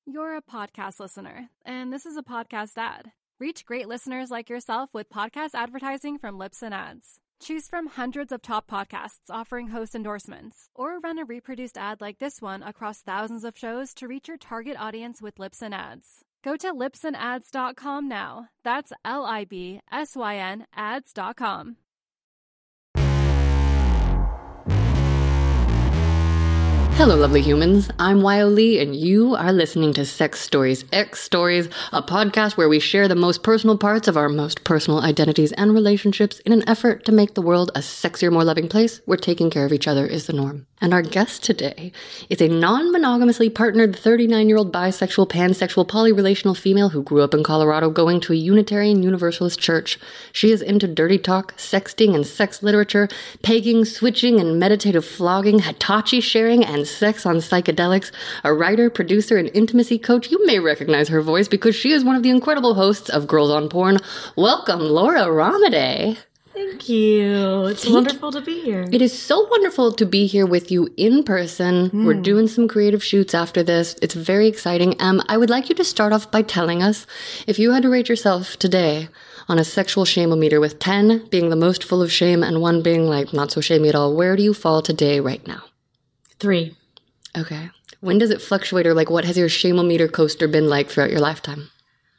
You're a podcast listener, and this is a podcast ad. Reach great listeners like yourself with podcast advertising from Libsyn Ads. Choose from hundreds of top podcasts offering host endorsements, or run a reproduced ad like this one across thousands of shows to reach your target audience with Libsyn Ads. Go to libsynads.com now. That's LIBSYN ads.com. Hello, lovely humans. I'm Wyo Lee, and you are listening to Sex Stories X Stories, a podcast where we share the most personal parts of our most personal identities and relationships in an effort to make the world a sexier, more loving place where taking care of each other is the norm. And our guest today is a non-monogamously partnered 39-year-old bisexual, pansexual, polyrelational female who grew up in Colorado going to a Unitarian Universalist church. She is into dirty talk, sexting and sex literature, pegging, switching and meditative flogging, Hitachi sharing, and sex on psychedelics. A writer, producer, and intimacy coach, you may recognize her voice because she is one of the incredible hosts of Girls on Porn. Welcome, Laura Romaday. Thank you. It's wonderful to be here. It is so wonderful to be here with you in person. We're doing some creative shoots after this. It's very exciting. I would like you to start off by telling us, if you had to rate yourself today on a sexual shame-o-meter, with 10 being the most full of shame and 1 being like not so shamey at all, where do you fall today right now? 3. Okay. When does it fluctuate, or like what has your shame-o-meter coaster been like throughout your lifetime?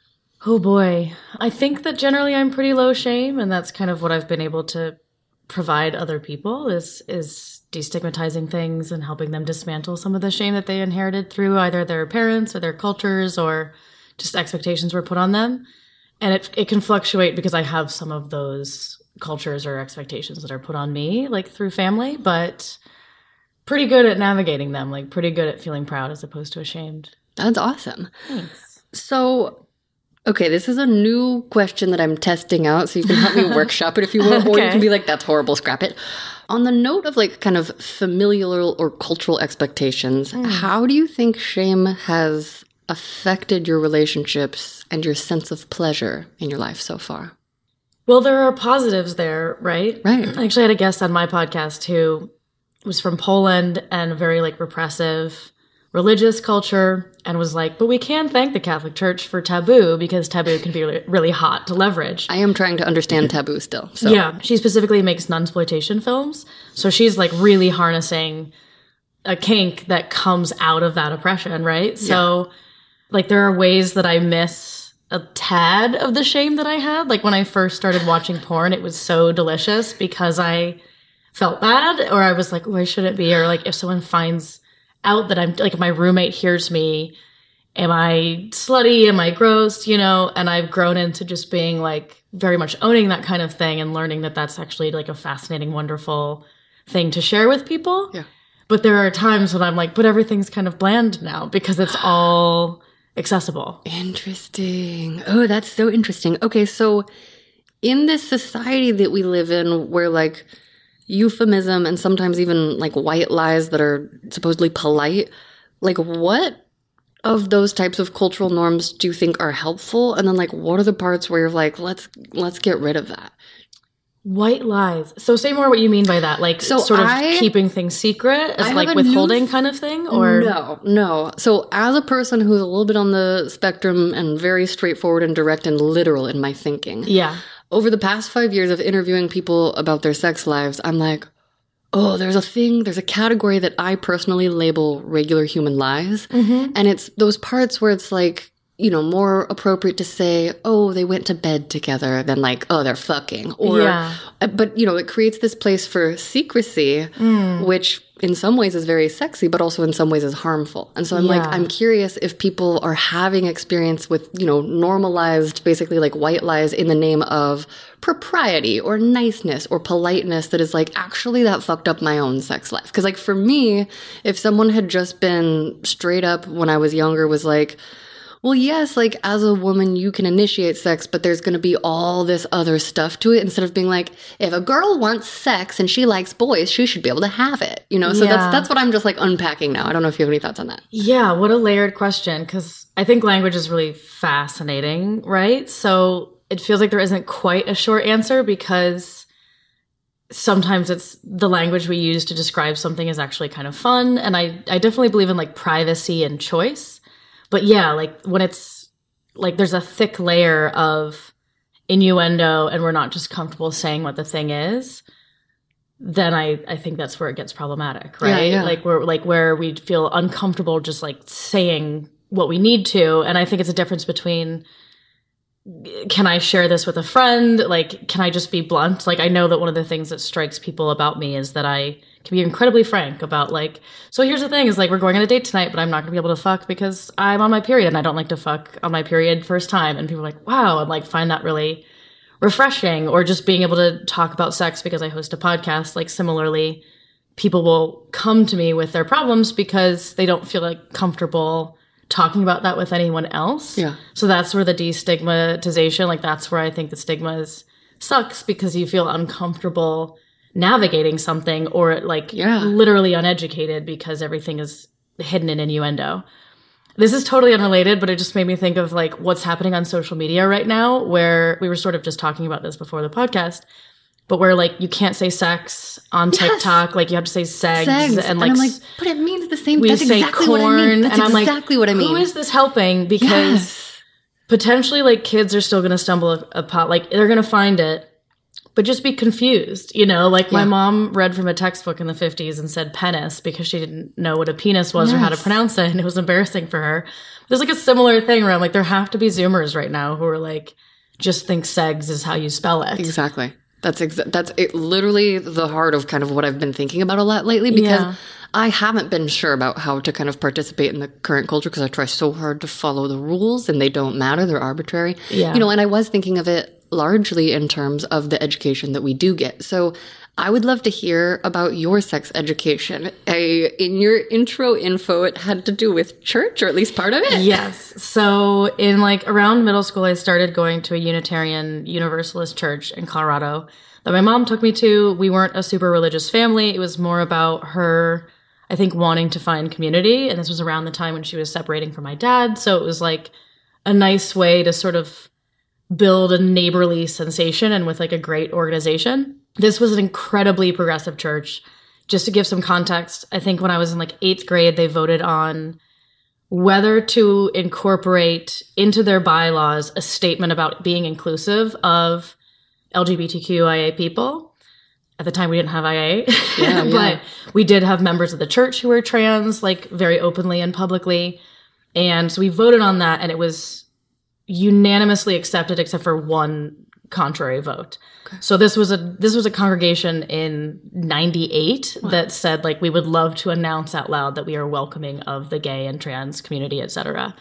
Oh boy. I think that generally I'm pretty low shame, and that's kind of what I've been able to provide other people is destigmatizing things and helping them dismantle some of the shame that they inherited through either their parents or their cultures or just expectations were put on them. And it can fluctuate because I have some of those cultures or expectations that are put on me, like through family, but pretty good at navigating them, like pretty good at feeling proud as opposed to ashamed. That's awesome. Thanks. So, okay, this is a new question that I'm testing out, so you can help me workshop it if you will, or you can be like, that's horrible, scrap it. On the note of like kind of familial or cultural expectations, how do you think shame has affected your relationships and your sense of pleasure in your life so far? Well, there are positives there, right? Right. I actually had a guest on my podcast who was from Poland and a very like repressive religious culture and was like, but we can thank the Catholic Church for taboo because taboo can be really hot to leverage. I am trying to understand taboo still. So. Yeah. She specifically makes nunsploitation films. So she's like really harnessing a kink that comes out of that oppression, right? Yeah. So like there are ways that I miss a tad of the shame that I had. Like when I first started watching porn, it was so delicious because I felt bad, or I was like, oh, I shouldn't be, or like if someone finds out that I'm like, if my roommate hears me, am I slutty, am I gross, you know? And I've grown into just being like very much owning that kind of thing and learning that that's actually like a fascinating, wonderful thing to share with people. Yeah. But there are times when I'm like, but everything's kind of bland now because it's all accessible. Interesting. Oh, that's so interesting. Okay, so in this society that we live in where like euphemism and sometimes even like white lies that are supposedly polite, like what of those types of cultural norms do you think are helpful? And then like what are the parts where you're like, let's get rid of that? White lies. So say more what you mean by that. Like sort of keeping things secret as like withholding kind of thing? Or No. So as a person who's a little bit on the spectrum and very straightforward and direct and literal in my thinking. Yeah. Over the past 5 years of interviewing people about their sex lives, I'm like, oh, there's a category that I personally label regular human lies. Mm-hmm. And it's those parts where it's like, you know, more appropriate to say, oh, they went to bed together than like, oh, they're fucking. Or, yeah. But, you know, it creates this place for secrecy, which in some ways is very sexy, but also in some ways is harmful. And so I'm like, I'm curious if people are having experience with, you know, normalized, basically like white lies in the name of propriety or niceness or politeness that is like, actually that fucked up my own sex life. Because like for me, if someone had just been straight up when I was younger was like, well, yes, like as a woman, you can initiate sex, but there's going to be all this other stuff to it instead of being like, if a girl wants sex and she likes boys, she should be able to have it, you know? So that's what I'm just like unpacking now. I don't know if you have any thoughts on that. Yeah, what a layered question, because I think language is really fascinating, right? So it feels like there isn't quite a short answer because sometimes it's the language we use to describe something is actually kind of fun. And I definitely believe in like privacy and choice. But yeah, like when it's like there's a thick layer of innuendo and we're not just comfortable saying what the thing is, then I think that's where it gets problematic, right? Yeah. Like where we feel uncomfortable just like saying what we need to. And I think it's a difference between, can I share this with a friend? Like, can I just be blunt? Like, I know that one of the things that strikes people about me is that I can be incredibly frank about like, so here's the thing is like, we're going on a date tonight, but I'm not gonna be able to fuck because I'm on my period and I don't like to fuck on my period first time. And people are like, wow, and like find that really refreshing. Or just being able to talk about sex because I host a podcast. Like similarly, people will come to me with their problems because they don't feel like comfortable talking about that with anyone else. Yeah. So that's where the destigmatization, like that's where I think the stigma sucks because you feel uncomfortable navigating something or like literally uneducated because everything is hidden in innuendo. This is totally unrelated, but it just made me think of like what's happening on social media right now, where we were sort of just talking about this before the podcast, but where like you can't say sex on TikTok, like you have to say segs. And like, I'm like, but it means the same. We That's say exactly corn, what I mean. That's and I'm exactly like, what I mean. who is this helping? Because potentially like kids are still going to stumble upon, like they're going to find it, but just be confused, you know? Like my mom read from a textbook in the 50s and said penis because she didn't know what a penis was or how to pronounce it, and it was embarrassing for her. There's like a similar thing where I'm like, there have to be Zoomers right now who are like, just think segs is how you spell it. Exactly. That's literally the heart of kind of what I've been thinking about a lot lately, because I haven't been sure about how to kind of participate in the current culture because I try so hard to follow the rules and they don't matter. They're arbitrary. Yeah. You know, and I was thinking of it largely in terms of the education that we do get. So I would love to hear about your sex education. In your intro info, it had to do with church, or at least part of it. Yes. So in like around middle school, I started going to a Unitarian Universalist church in Colorado that my mom took me to. We weren't a super religious family. It was more about her, I think, wanting to find community. And this was around the time when she was separating from my dad. So it was like a nice way to sort of build a neighborly sensation and with like a great organization. This was an incredibly progressive church. Just to give some context, I think when I was in like 8th grade, they voted on whether to incorporate into their bylaws a statement about being inclusive of LGBTQIA people. At the time, we didn't have IA, but we did have members of the church who were trans, like very openly and publicly. And so we voted on that, and it was unanimously accepted except for one contrary vote. Okay. So this was a congregation in 98 that said like, we would love to announce out loud that we are welcoming of the gay and trans community, etc.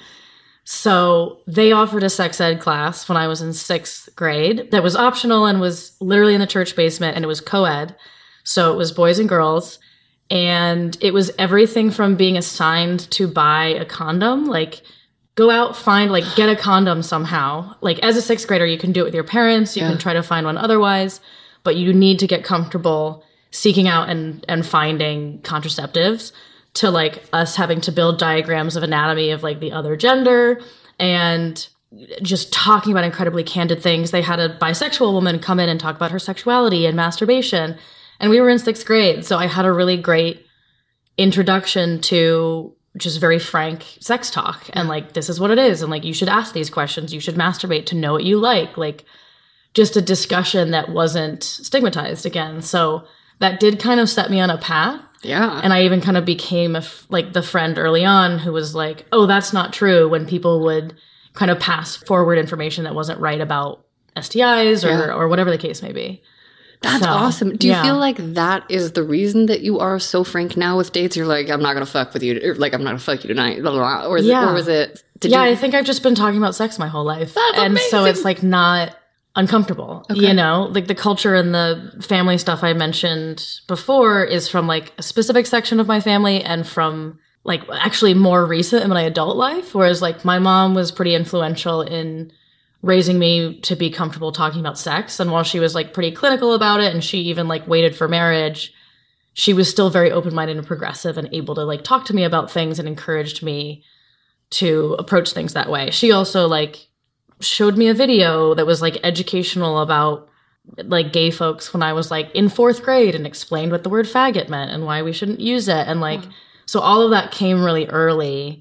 So they offered a sex ed class when I was in 6th grade that was optional and was literally in the church basement, and it was co-ed. So it was boys and girls, and it was everything from being assigned to buy a condom, like go out, find, like, get a condom somehow. Like, as a 6th grader, you can do it with your parents. You can try to find one otherwise, but you need to get comfortable seeking out and finding contraceptives, to, like, us having to build diagrams of anatomy of, like, the other gender and just talking about incredibly candid things. They had a bisexual woman come in and talk about her sexuality and masturbation. And we were in 6th grade, so I had a really great introduction to just very frank sex talk and like, this is what it is. And like, you should ask these questions. You should masturbate to know what you like just a discussion that wasn't stigmatized again. So that did kind of set me on a path. Yeah. And I even kind of became like the friend early on who was like, oh, that's not true, when people would kind of pass forward information that wasn't right about STIs or whatever the case may be. That's awesome. Do you feel like that is the reason that you are so frank now with dates? You're like, I'm not going to fuck with you. Or like, I'm not going to fuck you tonight. Blah, blah, blah. Or was it? I think I've just been talking about sex my whole life. That's amazing. So it's like not uncomfortable, you know? Like the culture and the family stuff I mentioned before is from like a specific section of my family and from like actually more recent in my adult life. Whereas like my mom was pretty influential in raising me to be comfortable talking about sex. And while she was like pretty clinical about it and she even like waited for marriage, she was still very open-minded and progressive and able to like talk to me about things and encouraged me to approach things that way. She also like showed me a video that was like educational about like gay folks when I was like in 4th grade and explained what the word faggot meant and why we shouldn't use it. And like, so all of that came really early.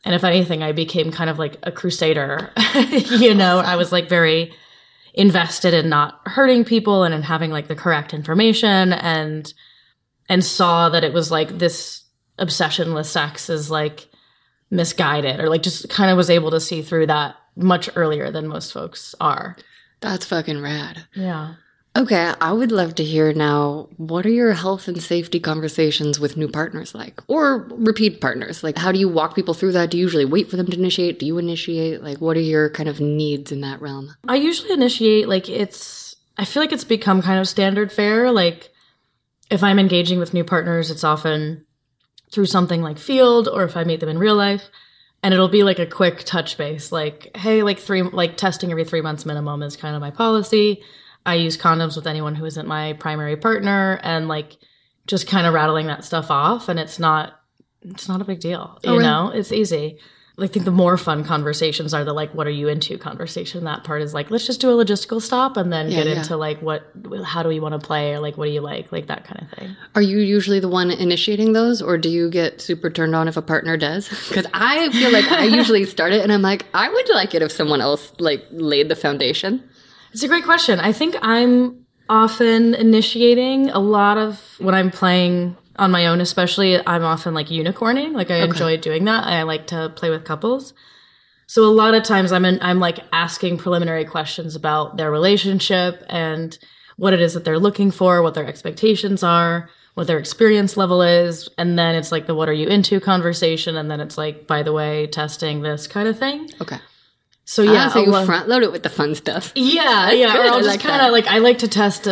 And if anything, I became kind of like a crusader. I was like very invested in not hurting people and in having like the correct information, and saw that it was like this obsession with sex is like misguided, or like just kind of was able to see through that much earlier than most folks are. That's fucking rad. Yeah. Okay, I would love to hear now, what are your health and safety conversations with new partners like? Or repeat partners? Like, how do you walk people through that? Do you usually wait for them to initiate? Do you initiate? Like, what are your kind of needs in that realm? I usually initiate, like, I feel like it's become kind of standard fare. Like, if I'm engaging with new partners, it's often through something like Field, or if I meet them in real life. And it'll be like a quick touch base, like, hey, testing every 3 months minimum is kind of my policy. I use condoms with anyone who isn't my primary partner, and like just kind of rattling that stuff off. And it's not a big deal. You know, it's easy. I think the more fun conversations are the like, what are you into conversation. That part is like, let's just do a logistical stop and then get into like, how do we want to play? Or like, what do you like that kind of thing. Are you usually the one initiating those, or do you get super turned on if a partner does? Because I feel like I usually start it and I'm like, I would like it if someone else like laid the foundation. It's a great question. I think I'm often initiating a lot of when I'm playing on my own, especially. I'm often like unicorning. Like I enjoy doing that. I like to play with couples. So a lot of times I'm like asking preliminary questions about their relationship and what it is that they're looking for, what their expectations are, what their experience level is. And then it's like the what are you into conversation. And then it's like, by the way, testing this kind of thing. Okay. So yeah, so you front load it with the fun stuff. Yeah, yeah. Or I'll just kind of like, I like to test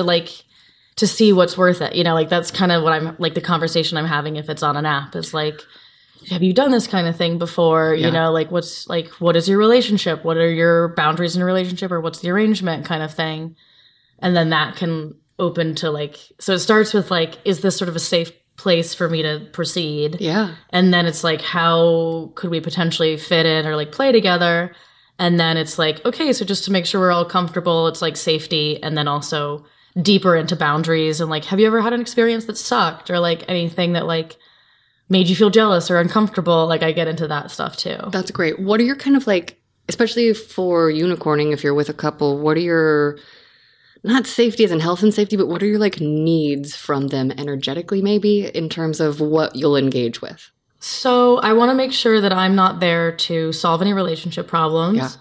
to see what's worth it. You know, like that's kind of what I'm like the conversation I'm having if it's on an app is like, have you done this kind of thing before? Yeah. You know, like what is your relationship? What are your boundaries in a relationship, or what's the arrangement kind of thing? And then that can open to like, so it starts with like, is this sort of a safe place for me to proceed? Yeah. And then it's like, how could we potentially fit in or like play together? And then it's like, okay, so just to make sure we're all comfortable, it's like safety, and then also deeper into boundaries. And like, have you ever had an experience that sucked, or like anything that like made you feel jealous or uncomfortable? Like I get into that stuff too. That's great. What are your kind of like, especially for unicorning, if you're with a couple, what are your, not safety as in health and safety, but what are your like needs from them energetically maybe in terms of what you'll engage with? So I want to make sure that I'm not there to solve any relationship problems. Yeah.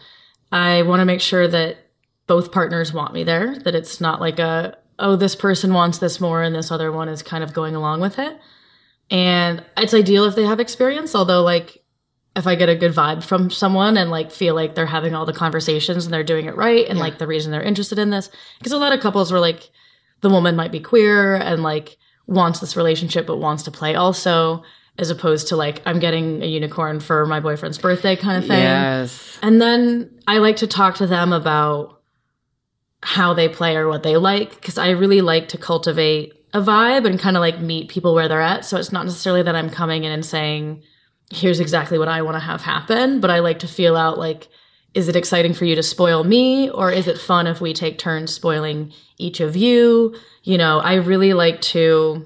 I want to make sure that both partners want me there, that it's not like this person wants this more and this other one is kind of going along with it. And it's ideal if they have experience, although like if I get a good vibe from someone and like feel like they're having all the conversations and they're doing it right and like the reason they're interested in this. Because a lot of couples were like, the woman might be queer and like wants this relationship but wants to play also, as opposed to like, I'm getting a unicorn for my boyfriend's birthday kind of thing. Yes. And then I like to talk to them about how they play or what they like, because I really like to cultivate a vibe and kind of like meet people where they're at. So it's not necessarily that I'm coming in and saying, here's exactly what I want to have happen, but I like to feel out like, is it exciting for you to spoil me, or is it fun if we take turns spoiling each of you? You know, I really like to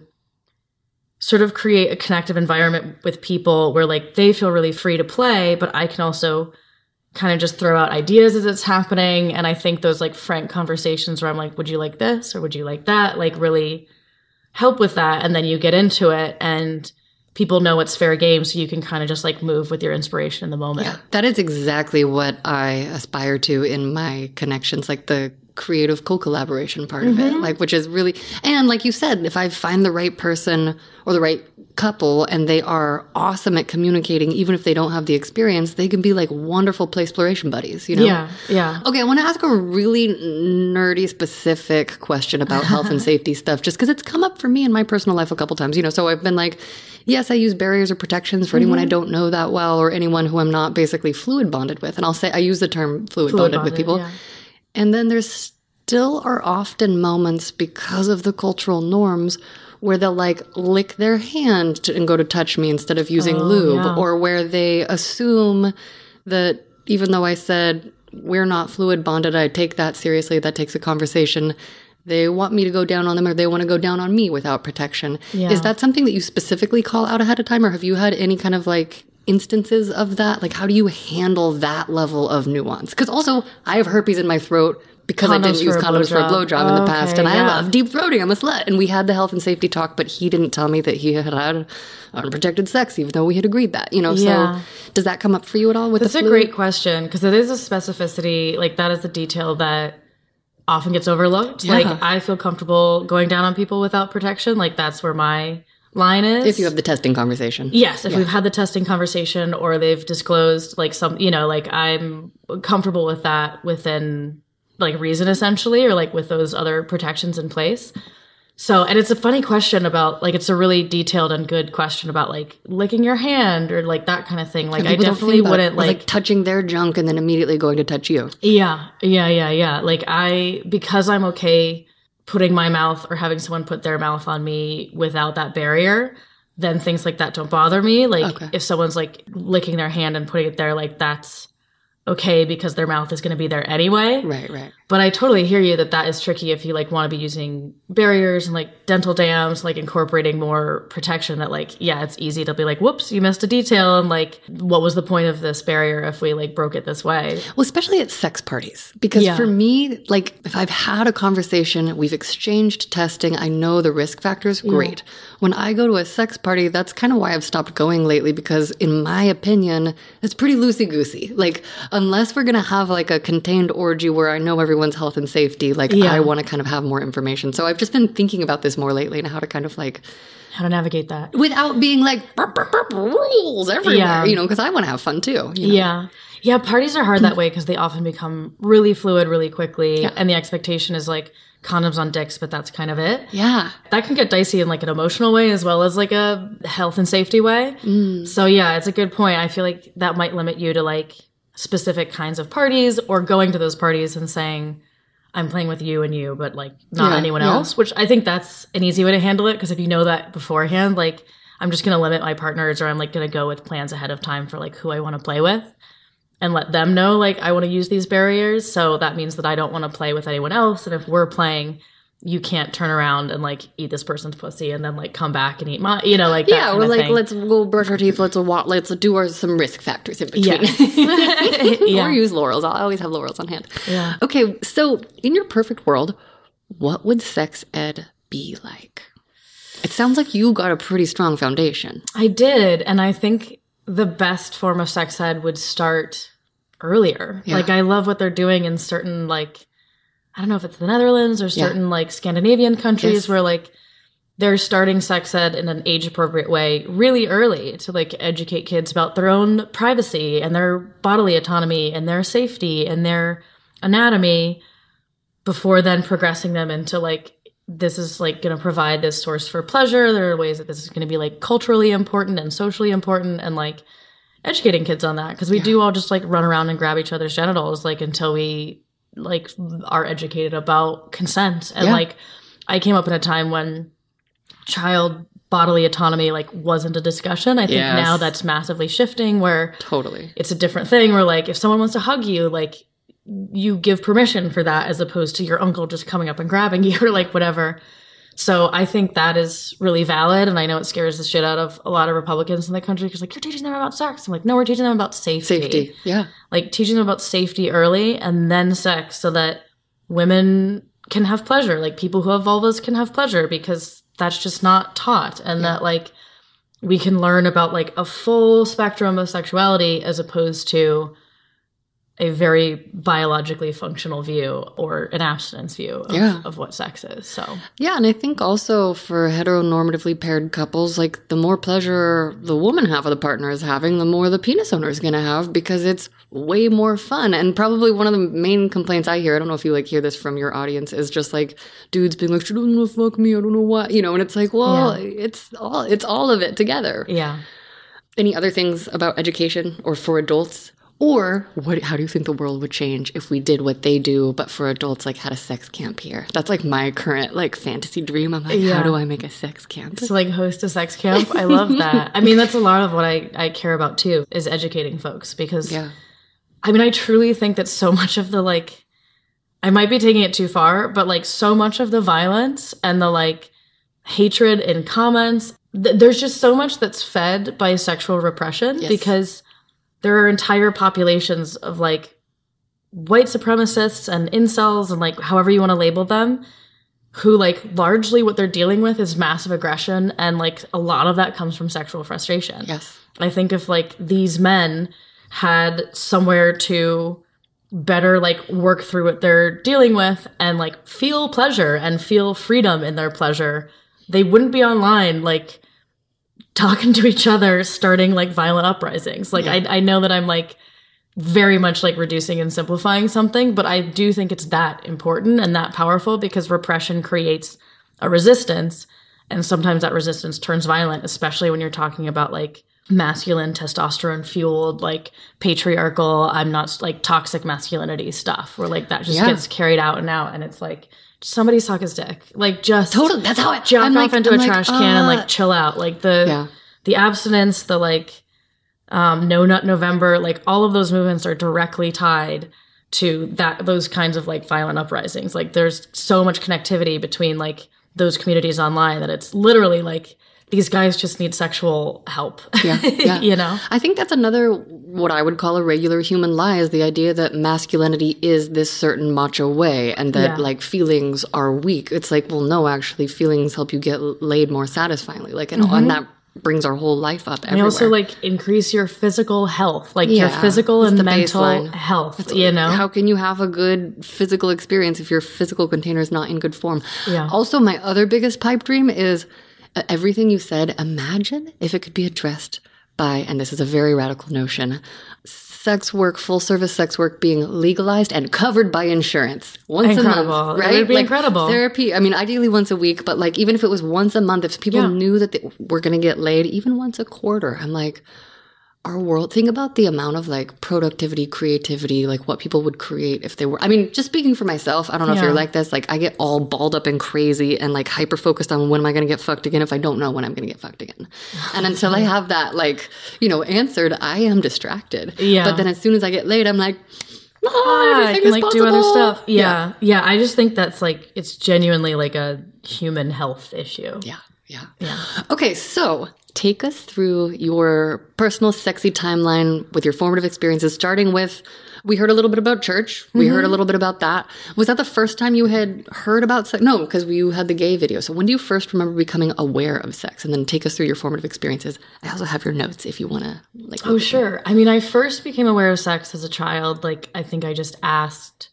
sort of create a connective environment with people where like they feel really free to play, but I can also kind of just throw out ideas as it's happening. And I think those like frank conversations where I'm like, would you like this or would you like that? Like really help with that. And then you get into it and people know it's fair game. So you can kind of just like move with your inspiration in the moment. Yeah, that is exactly what I aspire to in my connections, like the creative co-collaboration part of it, like, which is really, and like you said, if I find the right person or the right couple and they are awesome at communicating, even if they don't have the experience, they can be like wonderful play exploration buddies, you know? Yeah, yeah. Okay, I want to ask a really nerdy specific question about health and safety stuff, just because it's come up for me in my personal life a couple times, you know? So I've been like, yes, I use barriers or protections for anyone I don't know that well or anyone who I'm not basically fluid bonded with. And I'll say, I use the term fluid bonded with people. Yeah. And then there's still are often moments because of the cultural norms where they'll like lick their hand and go to touch me instead of using lube, or where they assume that even though I said we're not fluid bonded, I take that seriously, that takes a conversation, they want me to go down on them or they want to go down on me without protection. Yeah. Is that something that you specifically call out ahead of time, or have you had any kind of like instances of that? Like, how do you handle that level of nuance? Because also, I have herpes in my throat because I didn't use condoms for a blowjob in the past, and I love deep throating. I'm a slut. And we had the health and safety talk, but he didn't tell me that he had unprotected sex, even though we had agreed that, So does that come up for you at all with the flu? That's a great question, because it is a specificity, like that is a detail that often gets overlooked. Yeah. Like, I feel comfortable going down on people without protection. Like, that's where my line is. If you have the testing conversation. Yes, if we've had the testing conversation or they've disclosed like some, like I'm comfortable with that within like reason essentially, or like with those other protections in place. So, and it's a funny question about like, it's a really detailed and good question about like licking your hand or like that kind of thing. Like, I definitely wouldn't like touching their junk and then immediately going to touch you. Yeah. Like because I'm okay putting my mouth or having someone put their mouth on me without that barrier, then things like that don't bother me. Like if someone's like licking their hand and putting it there, like that's okay because their mouth is going to be there anyway. Right. But I totally hear you that is tricky if you like want to be using barriers and like dental dams, like incorporating more protection that like, it's easy to be like, whoops, you missed a detail. And like, what was the point of this barrier if we like broke it this way? Well, especially at sex parties, because for me, like if I've had a conversation, we've exchanged testing, I know the risk factors, great. When I go to a sex party, that's kind of why I've stopped going lately, because in my opinion, it's pretty loosey-goosey. Like, unless we're going to have like a contained orgy where I know everyone's health and safety, like I want to kind of have more information. So I've just been thinking about this more lately and how to kind of like... How to navigate that. Without being like, burp, burp, burp, rules everywhere, because I want to have fun too. Yeah, parties are hard that way because they often become really fluid really quickly. Yeah. And the expectation is like condoms on dicks, but that's kind of it. Yeah. That can get dicey in like an emotional way as well as like a health and safety way. So it's a good point. I feel like that might limit you to like specific kinds of parties or going to those parties and saying, I'm playing with you and you, but like not anyone else, which I think that's an easy way to handle it. Because if you know that beforehand, like I'm just going to limit my partners or I'm like going to go with plans ahead of time for like who I want to play with and let them know like I want to use these barriers. So that means that I don't want to play with anyone else. And if we're playing, you can't turn around and like eat this person's pussy and then like come back and eat my, like that. Yeah, we're like, let's go brush our teeth. Let's do some risk factors in between. Or use laurels. I'll always have laurels on hand. Yeah. Okay, so in your perfect world, what would sex ed be like? It sounds like you got a pretty strong foundation. I did, and I think the best form of sex ed would start earlier. Yeah. Like I love what they're doing in certain like, I don't know if it's the Netherlands or certain like Scandinavian countries where like they're starting sex ed in an age appropriate way really early to like educate kids about their own privacy and their bodily autonomy and their safety and their anatomy before then progressing them into like, this is like going to provide this source for pleasure. There are ways that this is going to be like culturally important and socially important and like educating kids on that. Cause we do all just like run around and grab each other's genitals like until we like are educated about consent. And like I came up in a time when child bodily autonomy like wasn't a discussion. I think now that's massively shifting where it's a different thing where like if someone wants to hug you, like you give permission for that as opposed to your uncle just coming up and grabbing you or like whatever. So I think that is really valid. And I know it scares the shit out of a lot of Republicans in the country because like, you're teaching them about sex. I'm like, no, we're teaching them about safety. Yeah. Like teaching them about safety early and then sex so that women can have pleasure. Like people who have vulvas can have pleasure because that's just not taught. And that like we can learn about like a full spectrum of sexuality as opposed to a very biologically functional view or an abstinence view of what sex is. So and I think also for heteronormatively paired couples, like the more pleasure the woman half of the partner is having, the more the penis owner is going to have because it's way more fun. And probably one of the main complaints I hear, I don't know if you like hear this from your audience, is just like dudes being like, she doesn't want to fuck me, I don't know what, and it's like, well, it's all of it together. Yeah. Any other things about education or for adults? Or how do you think the world would change if we did what they do, but for adults, like had a sex camp here? That's like my current like fantasy dream. I'm like, how do I make a sex camp? So like host a sex camp. I love that. I mean, that's a lot of what I care about too, is educating folks because I mean, I truly think that so much of the like, I might be taking it too far, but like so much of the violence and the like hatred in comments there's just so much that's fed by sexual repression because there are entire populations of like white supremacists and incels and like however you want to label them, who like largely what they're dealing with is massive aggression, and like a lot of that comes from sexual frustration. Yes. I think if like these men had somewhere to better like work through what they're dealing with and like feel pleasure and feel freedom in their pleasure, they wouldn't be online like talking to each other, starting like violent uprisings. Like I know that I'm like very much like reducing and simplifying something, but I do think it's that important and that powerful because repression creates a resistance, and sometimes that resistance turns violent, especially when you're talking about like masculine, testosterone fueled, like patriarchal, I'm not like toxic masculinity stuff where like that just gets carried out, and it's like somebody suck his dick, like just totally. That's how it. Jack off into a trash can and like chill out, like the abstinence, the like No Nut November, like all of those movements are directly tied to those kinds of like violent uprisings. Like there's so much connectivity between like those communities online that it's literally like these guys just need sexual help. Yeah. You know? I think that's another, what I would call a regular human lie, is the idea that masculinity is this certain macho way and that like feelings are weak. It's like, well, no, actually feelings help you get laid more satisfyingly. Like, and that brings our whole life up everywhere. And also like increase your physical health, like your physical and mental baseline. health, you know? How can you have a good physical experience if your physical container is not in good form? Yeah. Also, my other biggest pipe dream is everything you said. Imagine if it could be addressed by, and this is a very radical notion, sex work, full service sex work being legalized and covered by insurance once a month, right? It would be like incredible. Therapy, I mean, ideally once a week, but like even if it was once a month, if people knew that they were going to get laid even once a quarter, I'm like, our world, think about the amount of like productivity, creativity, like what people would create if they were, I mean, just speaking for myself, I don't know if you're like this, like I get all balled up and crazy and like hyper focused on when am I going to get fucked again if I don't know when I'm going to get fucked again. And until I have that like, you know, answered, I am distracted. Yeah. But then as soon as I get laid, I'm like, I can like possible. do other stuff. Yeah. I just think that's like, it's genuinely like a human health issue. Yeah. Okay, so take us through your personal sexy timeline with your formative experiences, starting with, we heard a little bit about church. We heard a little bit about that. Was that the first time you had heard about sex? No, because you had the gay video. So when do you first remember becoming aware of sex? And then take us through your formative experiences. I also have your notes if you want to. Like, oh, sure. I mean, I first became aware of sex as a child. Like, I think I just asked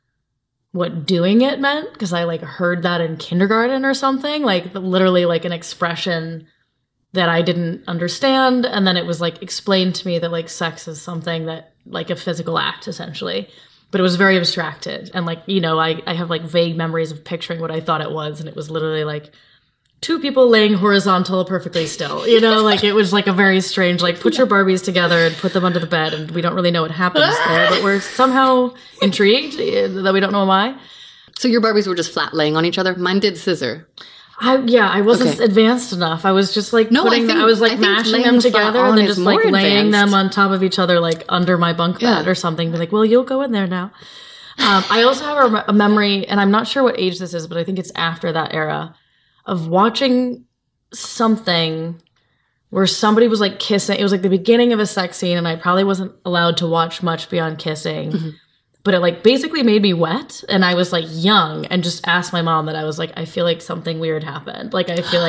what doing it meant because I like heard that in kindergarten or something, like literally like an expression that I didn't understand. And then it was like explained to me that like sex is something that like a physical act essentially, but it was very abstracted. And like, you know, I have like vague memories of picturing what I thought it was. And it was literally like two people laying horizontal perfectly still, you know, like it was like a very strange, like put your Barbies together and put them under the bed. And we don't really know what happens there, but we're somehow intrigued that we don't know why. So your Barbies were just flat laying on each other? Mine did scissor. I wasn't advanced enough. I was just like I was like mashing them together and then just like laying them on top of each other, like under my bunk bed or something. Be like, well, you'll go in there now. I also have a memory, and I'm not sure what age this is, but I think it's after that era, of watching something where somebody was like kissing. It was like the beginning of a sex scene, and I probably wasn't allowed to watch much beyond kissing. Mm-hmm. But it like basically made me wet, and I was like young and just asked my mom that I was like, I feel like something weird happened. Like I feel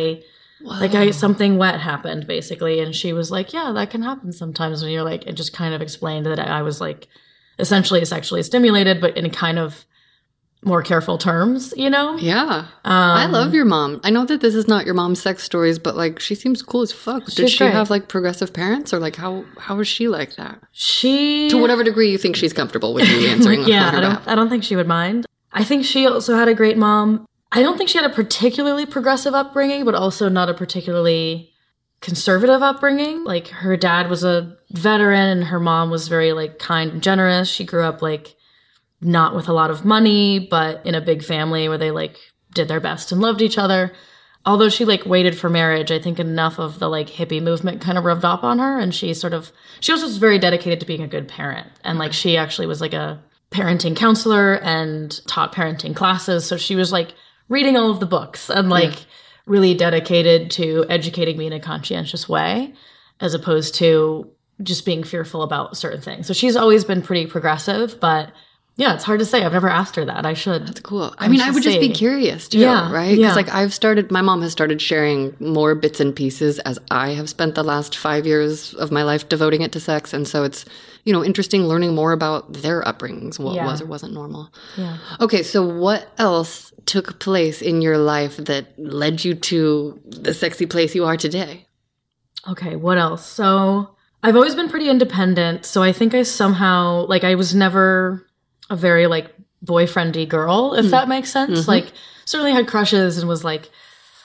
like something wet happened basically. And she was like, yeah, that can happen sometimes when you're like, it just kind of explained that I was like essentially sexually stimulated, but in kind of more careful terms, you know? Yeah. I love your mom. I know that this is not your mom's sex stories, but like she seems cool as fuck. Did she have like progressive parents, or like how is she like that? To whatever degree you think she's comfortable with you answering. I don't think she would mind. I think she also had a great mom. I don't think she had a particularly progressive upbringing, but also not a particularly conservative upbringing. Like her dad was a veteran and her mom was very like kind and generous. She grew up like not with a lot of money, but in a big family where they like did their best and loved each other. Although she like waited for marriage, I think enough of the like hippie movement kind of rubbed off on her. And she also was very dedicated to being a good parent. And like she actually was like a parenting counselor and taught parenting classes. So she was like reading all of the books and like really dedicated to educating me in a conscientious way, as opposed to just being fearful about certain things. So she's always been pretty progressive, but yeah, it's hard to say. I've never asked her that. I should. That's cool. I mean, I would just be curious too, right? Because like my mom has started sharing more bits and pieces as I have spent the last 5 years of my life devoting it to sex. And so it's, interesting learning more about their upbringings, what was or wasn't normal. Yeah. Okay, so what else took place in your life that led you to the sexy place you are today? Okay, what else? So I've always been pretty independent. So I think I somehow, I was never a very boyfriendy girl, if that makes sense. Mm-hmm. Certainly had crushes and was like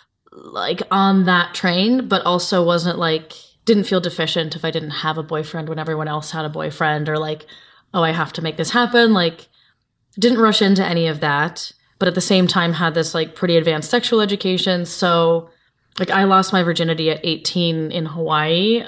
on that train, but also wasn't didn't feel deficient if I didn't have a boyfriend when everyone else had a boyfriend, or oh, I have to make this happen. Didn't rush into any of that, but at the same time had this pretty advanced sexual education. So I lost my virginity at 18 in Hawaii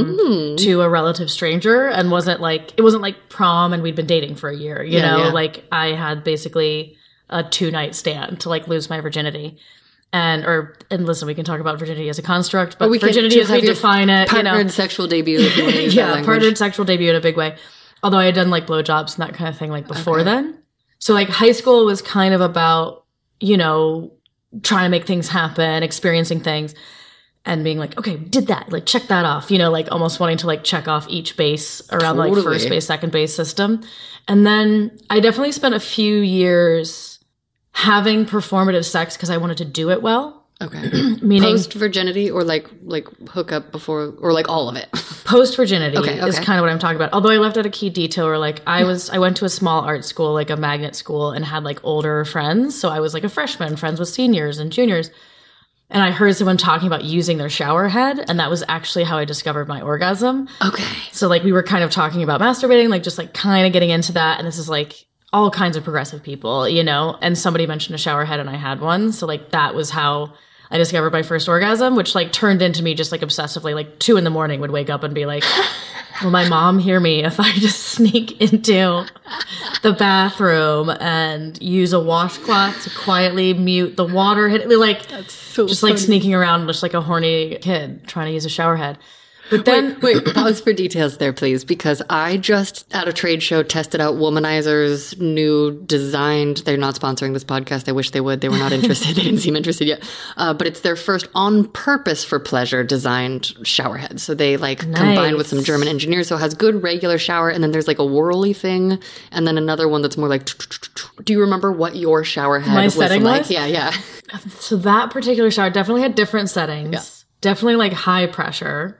to a relative stranger, and it wasn't prom and we'd been dating for a year, you know? Yeah. I had basically a 2-night stand to lose my virginity. And listen, we can talk about virginity as a construct, but virginity as we define it, partnered sexual debut. If you want to use that language. Partnered sexual debut in a big way. Although I had done blowjobs and that kind of thing before then. So high school was kind of about, trying to make things happen, experiencing things, and being okay, did that, check that off, almost wanting to check off each base around first base, second base system. And then I definitely spent a few years having performative sex because I wanted to do it well. Okay. Meaning post virginity or hook up before, or all of it. Post virginity is kind of what I'm talking about. Although I left out a key detail where I went to a small art school, a magnet school, and had older friends. So I was a freshman, friends with seniors and juniors. And I heard someone talking about using their shower head, and that was actually how I discovered my orgasm. Okay. So we were kind of talking about masturbating, just kind of getting into that. And this is all kinds of progressive people, and somebody mentioned a shower head and I had one. So that was how I discovered my first orgasm, which turned into me just obsessively, 2 a.m. would wake up and be will my mom hear me if I just sneak into the bathroom and use a washcloth to quietly mute the water? That's so just funny. sneaking around just a horny kid trying to use a shower head. But then wait, pause for details there, please, because I just at a trade show tested out Womanizer's new designed. They're not sponsoring this podcast. I wish they would. They were not interested. They didn't seem interested yet. But it's their first on purpose for pleasure designed shower head. So they combined with some German engineers. So it has good regular shower, and then there's a whirly thing, and then another one that's more Do you remember what your shower head my was setting like? Was? Yeah. So that particular shower definitely had different settings. Yeah. Definitely high pressure.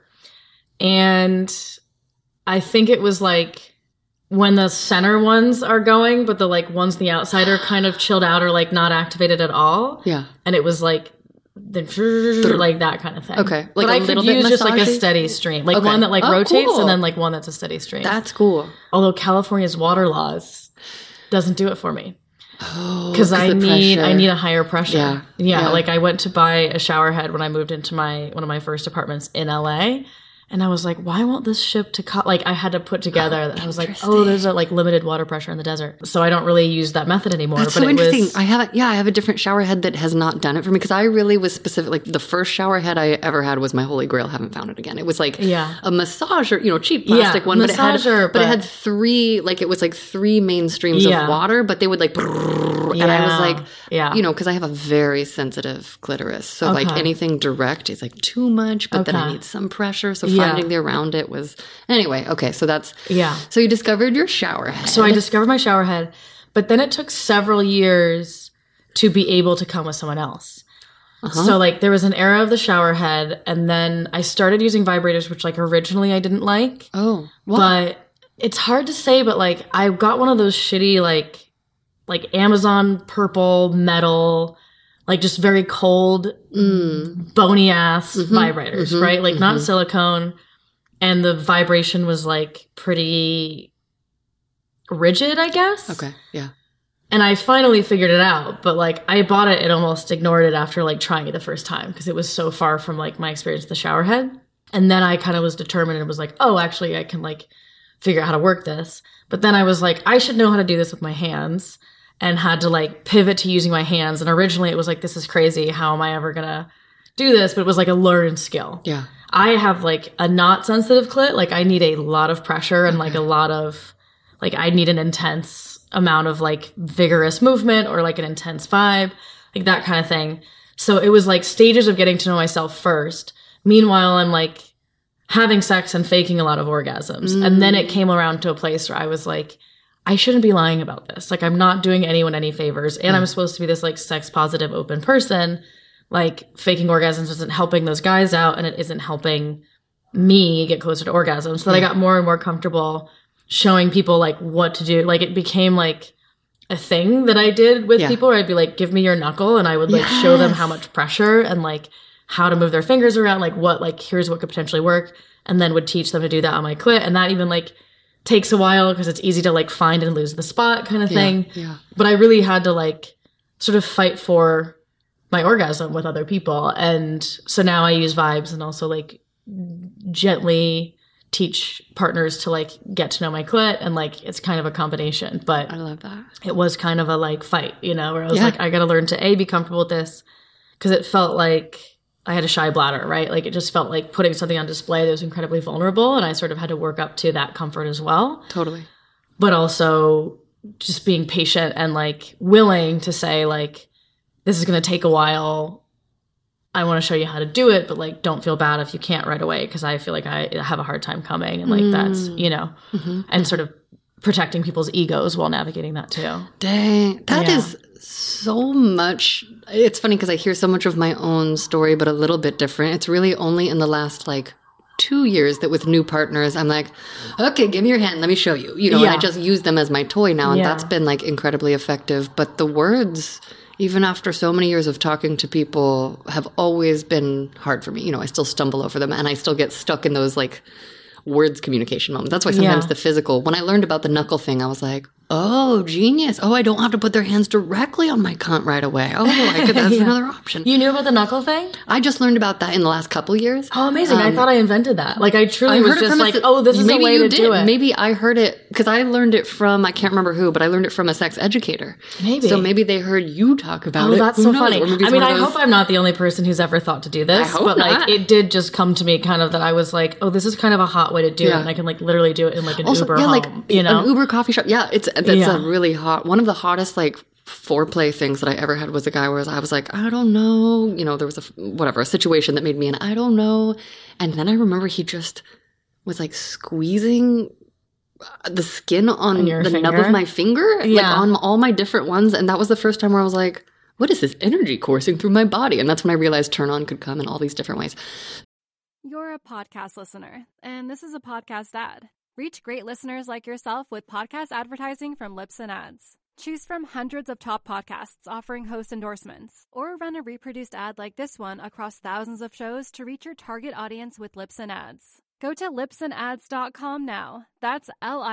And I think it was when the center ones are going, but the ones on the outside are kind of chilled out or not activated at all. Yeah. And it was the that kind of thing. Okay. But I could use just a steady stream. One that rotates cool. and then one that's a steady stream. That's cool. Although California's water laws doesn't do it for me. Oh, because I need a higher pressure. Yeah. I went to buy a shower head when I moved into one of my first apartments in LA. And I was why won't this ship to I had to put together that I was there's a limited water pressure in the desert. So I don't really use that method anymore. That's so interesting. I have a different shower head that has not done it for me, because I really was specific. The first shower head I ever had was my holy grail. Haven't found it again. It was a massager, cheap plastic one, but it had 3, it was 3 main streams of water, but they would and I was because I have a very sensitive clitoris. So anything direct is too much, but then I need some pressure. So finding the around it was anyway. Okay, so that's So you discovered your shower head. So I discovered my shower head, but then it took several years to be able to come with someone else. Uh-huh. So there was an era of the shower head, and then I started using vibrators, which originally I didn't like. Oh, what? But it's hard to say. But I got one of those shitty Amazon purple metal. Just very cold, bony ass vibrators, right? Not silicone. And the vibration was pretty rigid, I guess. Okay, yeah. And I finally figured it out. But I bought it and almost ignored it after trying it the first time, because it was so far from my experience with the shower head. And then I kind of was determined and was oh, actually I can figure out how to work this. But then I was I should know how to do this with my hands. And had to pivot to using my hands. And originally it was this is crazy. How am I ever going to do this, but it was like a learned skill. Yeah. I have like a not sensitive clit. Like I need a lot of pressure and like a lot of, like I need an intense amount of like vigorous movement or like an intense vibe, like that kind of thing. So it was like stages of getting to know myself first. Meanwhile, I'm like having sex and faking a lot of orgasms. And then it came around to a place where I was like, I shouldn't be lying about this. Like I'm not doing anyone any favors. And I'm supposed to be this like sex positive, open person. Like faking orgasms isn't helping those guys out and it isn't helping me get closer to orgasms. So I got more and more comfortable showing people like what to do. Like it became like a thing that I did with people where I'd be like, give me your knuckle. And I would like show them how much pressure and like how to move their fingers around. Like what, like here's what could potentially work. And then would teach them to do that on my clit. And that even like takes a while because it's easy to like find and lose the spot kind of thing. Yeah. But I really had to like sort of fight for my orgasm with other people. And so now I use vibes and also like gently teach partners to like get to know my clit. And like, it's kind of a combination, but I love that. It was kind of a like fight, you know, where I was like, I got to learn to be comfortable with this. Cause it felt like I had a shy bladder, right? Like it just felt like putting something on display that was incredibly vulnerable. And I sort of had to work up to that comfort as well. Totally. But also just being patient and like willing to say like, this is going to take a while. I want to show you how to do it, but like, don't feel bad if you can't right away. Cause I feel like I have a hard time coming and like, that's, you know, and sort of protecting people's egos while navigating that too. Dang. That is so much. It's funny because I hear so much of my own story, but a little bit different. It's really only in the last like 2 years that with new partners, I'm like, okay, give me your hand. Let me show you, you know, and I just use them as my toy now. And that's been like incredibly effective. But the words, even after so many years of talking to people, have always been hard for me. You know, I still stumble over them and I still get stuck in those like words communication moments. That's why sometimes the physical, when I learned about the knuckle thing, I was like, oh, genius. Oh, I don't have to put their hands directly on my cunt right away. Oh, that's another option. You knew about the knuckle thing? I just learned about that in the last couple years. Oh, amazing. I thought I invented that. Like I truly was just like, oh, this is a way to do it. Maybe I heard it, because I learned it from, I can't remember who, but I learned it from a sex educator. Maybe. So maybe they heard you talk about it. Oh, that's so funny. I mean, I hope I'm not the only person who's ever thought to do this. But like, it did just come to me kind of that I was like, oh, this is kind of a hot way to do it. And I can like literally do it in like an Uber home, like you know? An Uber coffee shop. Yeah, that's a really hot, one of the hottest like foreplay things that I ever had was a guy where I was like, I don't know, you know, there was a situation that made me an I don't know. And then I remember he just was like squeezing the skin on the nub of my finger, like on all my different ones. And that was the first time where I was like, what is this energy coursing through my body? And that's when I realized turn on could come in all these different ways. You're a podcast listener, and this is a podcast ad. Reach great listeners like yourself with podcast advertising from Libsyn Ads. Choose from hundreds of top podcasts offering host endorsements, or run a reproduced ad like this one across thousands of shows to reach your target audience with Libsyn Ads. Go to libsynads.com now. That's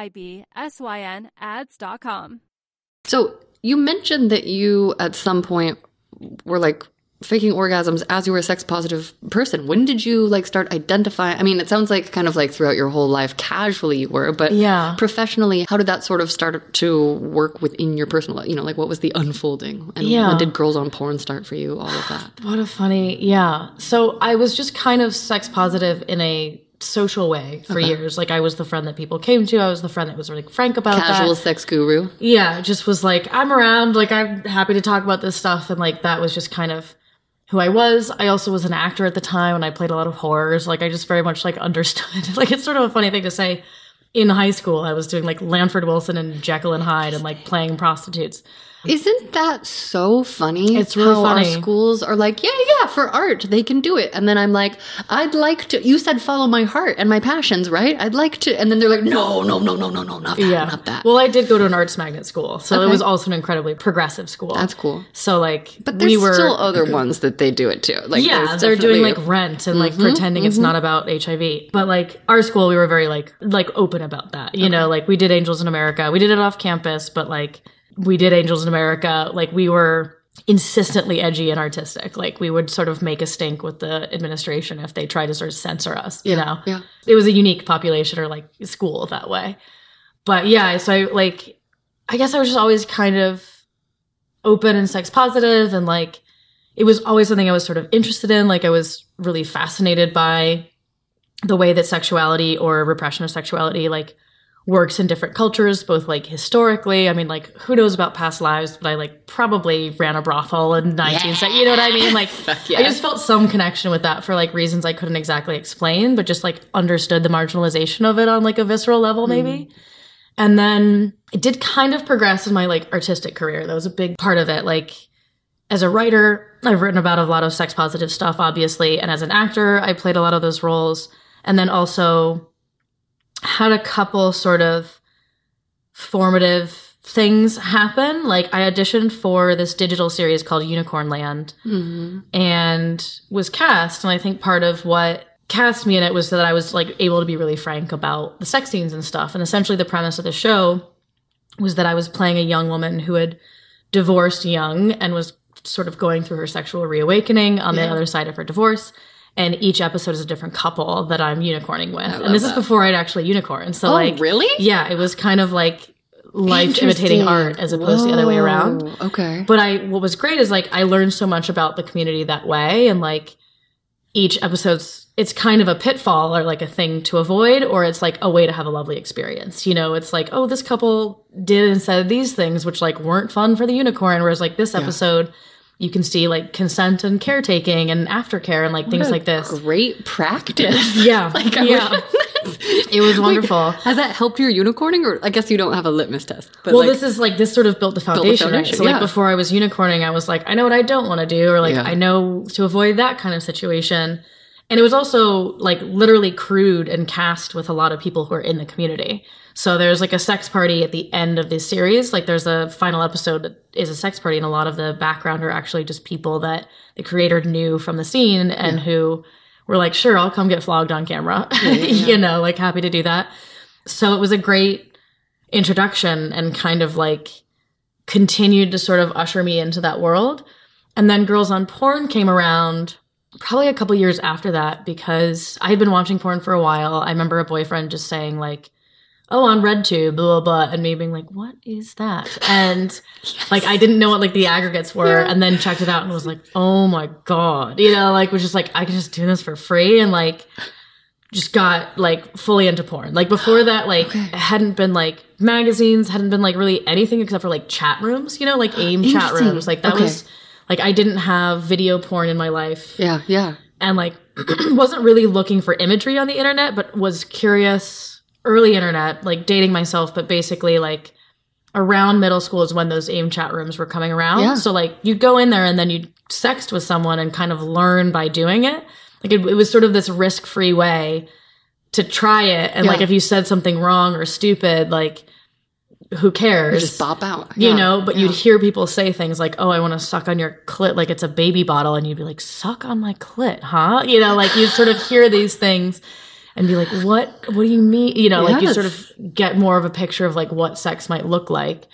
LIBSYN ads.com. So you mentioned that you at some point were like faking orgasms as you were a sex positive person. When did you like start identifying? I mean, it sounds like kind of like throughout your whole life, casually you were, but professionally, how did that sort of start to work within your personal life? You know, like what was the unfolding? And when did Girls on Porn start for you? All of that. What a funny, So I was just kind of sex positive in a social way for years. Like I was the friend that people came to. I was the friend that was really frank about Casual sex guru. Yeah. Just was like, I'm around. Like I'm happy to talk about this stuff. And like, that was just kind of who I was. I also was an actor at the time and I played a lot of horrors. Like I just very much like understood. Like it's sort of a funny thing to say. In high school, I was doing like Lanford Wilson and Jekyll and Hyde and like playing prostitutes. Isn't that so funny? It's really funny. Our schools are like, yeah, for art, they can do it. And then I'm like, I'd like to, you said follow my heart and my passions, right? I'd like to, and then they're like, no, not that, not that. Well, I did go to an arts magnet school, so it was also an incredibly progressive school. That's cool. So like, but there's still other ones that they do it too. Like, they're doing like Rent and like pretending it's not about HIV. But like our school, we were very like open about that. You know, like we did Angels in America. We did it off campus, but like, we did Angels in America. Like we were insistently edgy and artistic. Like we would sort of make a stink with the administration if they tried to sort of censor us, you know? Yeah. It was a unique population or like school that way. But yeah, so I guess I was just always kind of open and sex positive and like, it was always something I was sort of interested in. Like I was really fascinated by the way that sexuality or repression of sexuality like works in different cultures, both like historically. I mean, like who knows about past lives, but I like probably ran a brothel in 1970. You know what I mean? Like I just felt some connection with that for like reasons I couldn't exactly explain, but just like understood the marginalization of it on like a visceral level maybe. And then it did kind of progress in my like artistic career. That was a big part of it. Like as a writer, I've written about a lot of sex positive stuff, obviously. And as an actor, I played a lot of those roles. And then also had a couple sort of formative things happen. Like I auditioned for this digital series called Unicorn Land and was cast. And I think part of what cast me in it was that I was like able to be really frank about the sex scenes and stuff. And essentially the premise of the show was that I was playing a young woman who had divorced young and was sort of going through her sexual reawakening on the other side of her divorce. And each episode is a different couple that I'm unicorning with. And this is before I'd actually unicorn. So like, really? Yeah, it was kind of like life imitating art as opposed to the other way around. Okay. But what was great is like, I learned so much about the community that way. And like each episode's, it's kind of a pitfall or like a thing to avoid, or it's like a way to have a lovely experience. You know, it's like, oh, this couple did and said these things, which like weren't fun for the unicorn. Whereas like this episode, you can see like consent and caretaking and aftercare and like things like this. Great practice. Yeah. It was wonderful. Like, has that helped your unicorning? Or I guess you don't have a litmus test. But well, this sort of built the foundation. Right? So like before I was unicorning, I was like, I know what I don't want to do, or like I know to avoid that kind of situation. And it was also like literally crewed and cast with a lot of people who are in the community. So there's like a sex party at the end of this series. Like there's a final episode that is a sex party, and a lot of the background are actually just people that the creator knew from the scene and who were like, sure, I'll come get flogged on camera. You know, like happy to do that. So it was a great introduction and kind of like continued to sort of usher me into that world. And then Girls on Porn came around probably a couple years after that, because I had been watching porn for a while. I remember a boyfriend just saying like, oh, on RedTube, blah, blah, blah, and me being like, what is that? And like, I didn't know what like the aggregates were, and then checked it out and was like, oh my God, you know, like was just like, I can just do this for free, and like just got like fully into porn. Like before that, like it hadn't been like magazines, hadn't been like really anything except for like chat rooms, you know, like AIM chat rooms. Like that was like, I didn't have video porn in my life. Yeah. And like wasn't really looking for imagery on the internet, but was curious. Early internet, like dating myself, but basically like around middle school is when those AIM chat rooms were coming around. Yeah. So like you'd go in there and then you'd sext with someone and kind of learn by doing it. Like it was sort of this risk-free way to try it. And like if you said something wrong or stupid, like who cares? You just bop out. You know, but you'd hear people say things like, oh, I want to suck on your clit like it's a baby bottle. And you'd be like, suck on my clit, huh? You know, like you'd sort of hear these things and be like, what do you mean? You know, like you sort of get more of a picture of like what sex might look like.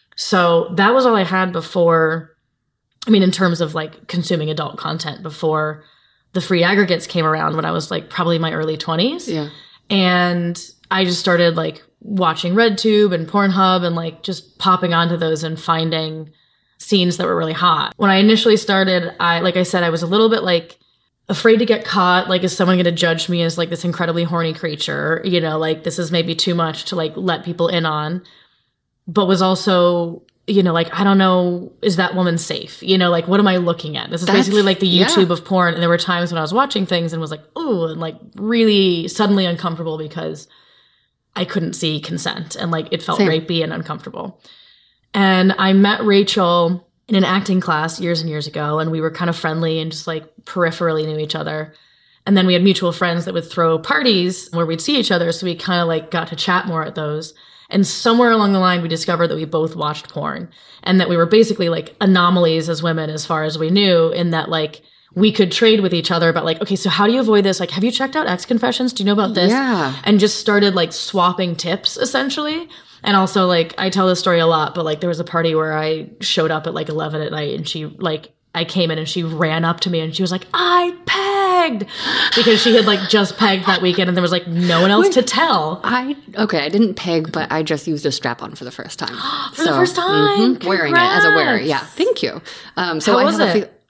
So that was all I had before. I mean, in terms of like consuming adult content before the free aggregates came around when I was like probably my early 20s. Yeah. And I just started like watching RedTube and Pornhub and like just popping onto those and finding scenes that were really hot. When I initially started, like I said, I was a little bit like afraid to get caught. Like, is someone going to judge me as like this incredibly horny creature? You know, like this is maybe too much to like let people in on, but was also, you know, like, I don't know, is that woman safe? You know, like, what am I looking at? This is basically like the YouTube of porn. And there were times when I was watching things and was like, ooh, and like really suddenly uncomfortable because I couldn't see consent and like it felt rapey and uncomfortable. And I met Rachel in an acting class years and years ago, and we were kind of friendly and just like peripherally knew each other. And then we had mutual friends that would throw parties where we'd see each other. So we kind of like got to chat more at those. And somewhere along the line, we discovered that we both watched porn and that we were basically like anomalies as women, as far as we knew, in that like we could trade with each other about like, okay, so how do you avoid this? Like, have you checked out X Confessions? Do you know about this? Yeah. And just started like swapping tips essentially. And also, like, I tell this story a lot, but, like, there was a party where I showed up at, like, 11 at night, and she, like, I came in and she ran up to me, and she was like, I pegged! Because she had, like, just pegged that weekend, and there was, like, no one else to tell. I didn't peg, but I just used a strap-on for the first time. For the first time? Wearing it as a wearer, yeah. Thank you. So how was it?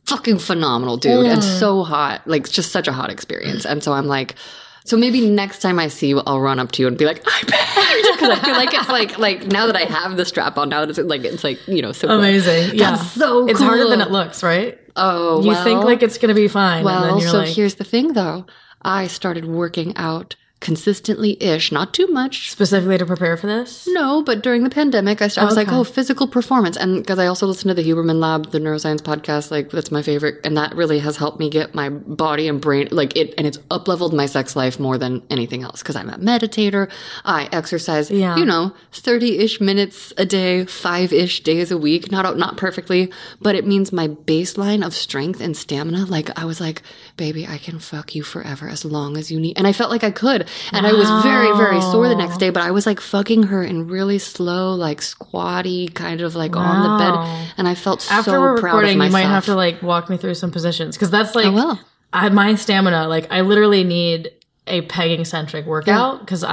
fucking phenomenal, dude. And so hot. Like, it's just such a hot experience. And so I'm like, so maybe next time I see you, I'll run up to you and be like, I bet. Because I feel like it's like now that I have the strap on, now it's like, you know, so amazing. Cool. Yeah. That's so it's cool. harder than it looks, right? Oh, you think like it's going to be fine. Well, and then you're so like, here's the thing though. I started working out consistently-ish, not too much. Specifically to prepare for this? No, but during the pandemic, I was like, oh, physical performance. And because I also listen to the Huberman Lab, the neuroscience podcast, like that's my favorite. And that really has helped me get my body and brain, like it, and it's up-leveled my sex life more than anything else. Because I'm a meditator. I exercise, 30-ish minutes a day, 5-ish days a week. Not perfectly, but it means my baseline of strength and stamina. Like I was like, baby, I can fuck you forever as long as you need. And I felt like I could. And I was very, very sore the next day, but I was like fucking her in really slow, like squatty, kind of like on the bed. And I felt After so we're proud recording, of myself. you might have to like walk me through some positions. Because that's like, I will. My stamina, like I literally need a pegging centric workout because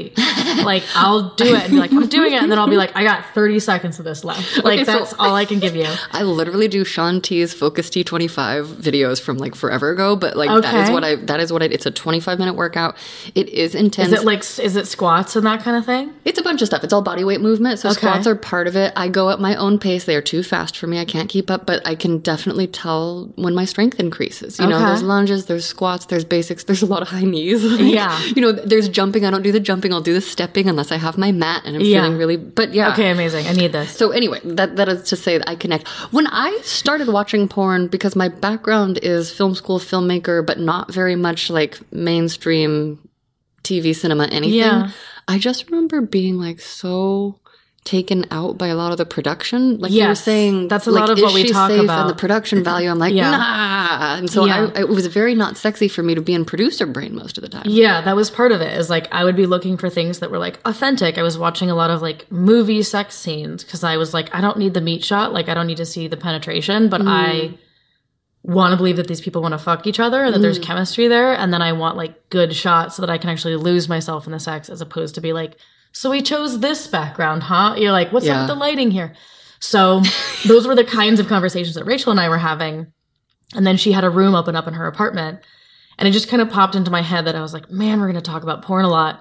I'll do it and be like, I'm doing it. And then I'll be like, I got 30 seconds of this left. Like that's all I can give you. I literally do Shaun T's Focus T25 videos from like forever ago, but like that is what it's a 25-minute workout. It is intense. Is it squats and that kind of thing? It's a bunch of stuff. It's all body weight movement. So squats are part of it. I go at my own pace. They are too fast for me. I can't keep up, but I can definitely tell when my strength increases. You know, there's lunges, there's squats, there's basics, there's a lot of high knees. Yeah. You know, there's jumping. I don't do the jumping. I'll do the stepping unless I have my mat and I'm feeling really, but yeah. Okay, amazing. I need this. So anyway, that is to say that I connect. When I started watching porn, because my background is film school filmmaker, but not very much like mainstream TV cinema, anything. I just remember being like so taken out by a lot of the production. Like you were saying, that's a lot of what we talk about. And the production value, I'm like, nah. And so it was very not sexy for me to be in producer brain most of the time. Yeah, that was part of it. Is like I would be looking for things that were like authentic. I was watching a lot of like movie sex scenes because I was like, I don't need the meat shot. Like I don't need to see the penetration, but I want to believe that these people want to fuck each other and that there's chemistry there. And then I want like good shots so that I can actually lose myself in the sex as opposed to be like, so we chose this background, huh? You're like, what's up with the lighting here? So those were the kinds of conversations that Rachel and I were having. And then she had a room open up in her apartment. And it just kind of popped into my head that I was like, man, we're going to talk about porn a lot.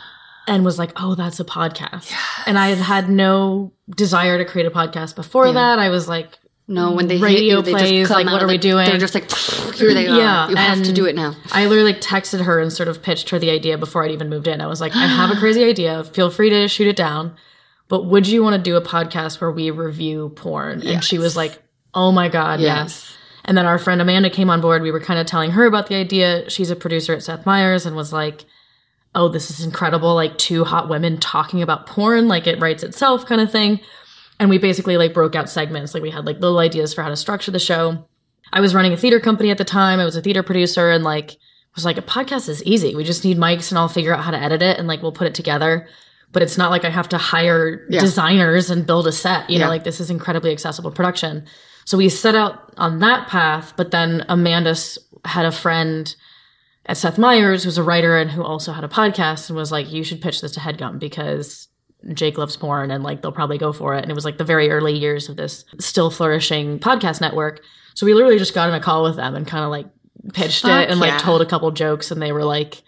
And was like, oh, that's a podcast. Yes. And I had no desire to create a podcast before that. I was like, no, when they radio hit you, plays, they just come like, what out, are we doing? They're just like, here they are. You have to do it now. I literally like texted her and sort of pitched her the idea before I'd even moved in. I was like, I have a crazy idea. Feel free to shoot it down. But would you want to do a podcast where we review porn? Yes. And she was like, oh my God, yes. And then our friend Amanda came on board. We were kind of telling her about the idea. She's a producer at Seth Meyers and was like, oh, this is incredible. Like two hot women talking about porn. Like it writes itself kind of thing. And we basically like broke out segments. Like we had like little ideas for how to structure the show. I was running a theater company at the time. I was a theater producer and like was like, a podcast is easy. We just need mics and I'll figure out how to edit it and like we'll put it together. But it's not like I have to hire designers and build a set. You know, like this is incredibly accessible production. So we set out on that path. But then Amanda had a friend at Seth Meyers who's a writer and who also had a podcast and was like, you should pitch this to HeadGum because Jake loves porn and like they'll probably go for it. And it was like the very early years of this still flourishing podcast network. So we literally just got in a call with them and kind of like pitched it and like told a couple jokes and they were like,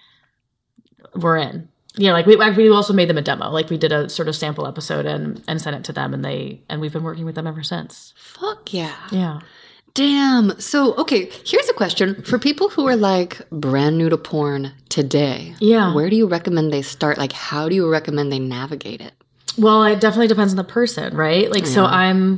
we're in. Yeah, like we also made them a demo. Like we did a sort of sample episode and sent it to them and we've been working with them ever since. Fuck yeah. Yeah. Damn. So, okay, here's a question. For people who are like brand new to porn today, where do you recommend they start? Like, how do you recommend they navigate it? Well, it definitely depends on the person, right? Like, so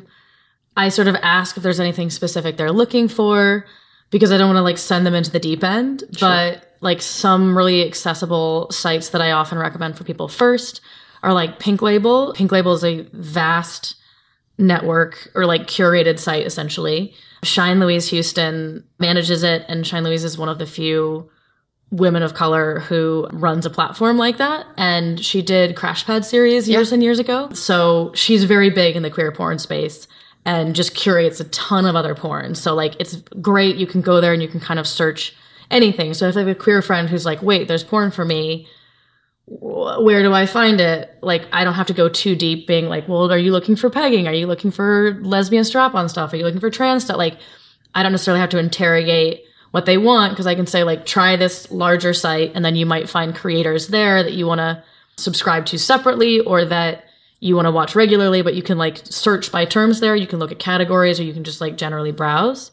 I sort of ask if there's anything specific they're looking for because I don't want to like send them into the deep end. Sure. But like some really accessible sites that I often recommend for people first are like Pink Label. Pink Label is a vast network or like curated site essentially. Shine Louise Houston manages it, and Shine Louise is one of the few women of color who runs a platform like that. And she did Crash Pad series years and years ago. So she's very big in the queer porn space and just curates a ton of other porn. So like it's great. You can go there and you can kind of search anything. So if I have a queer friend who's like, wait, there's porn for me, where do I find it? Like, I don't have to go too deep being like, well, are you looking for pegging? Are you looking for lesbian strap-on stuff? Are you looking for trans stuff? Like, I don't necessarily have to interrogate what they want, because I can say, like, try this larger site, and then you might find creators there that you want to subscribe to separately or that you want to watch regularly, but you can, like, search by terms there. You can look at categories, or you can just, like, generally browse.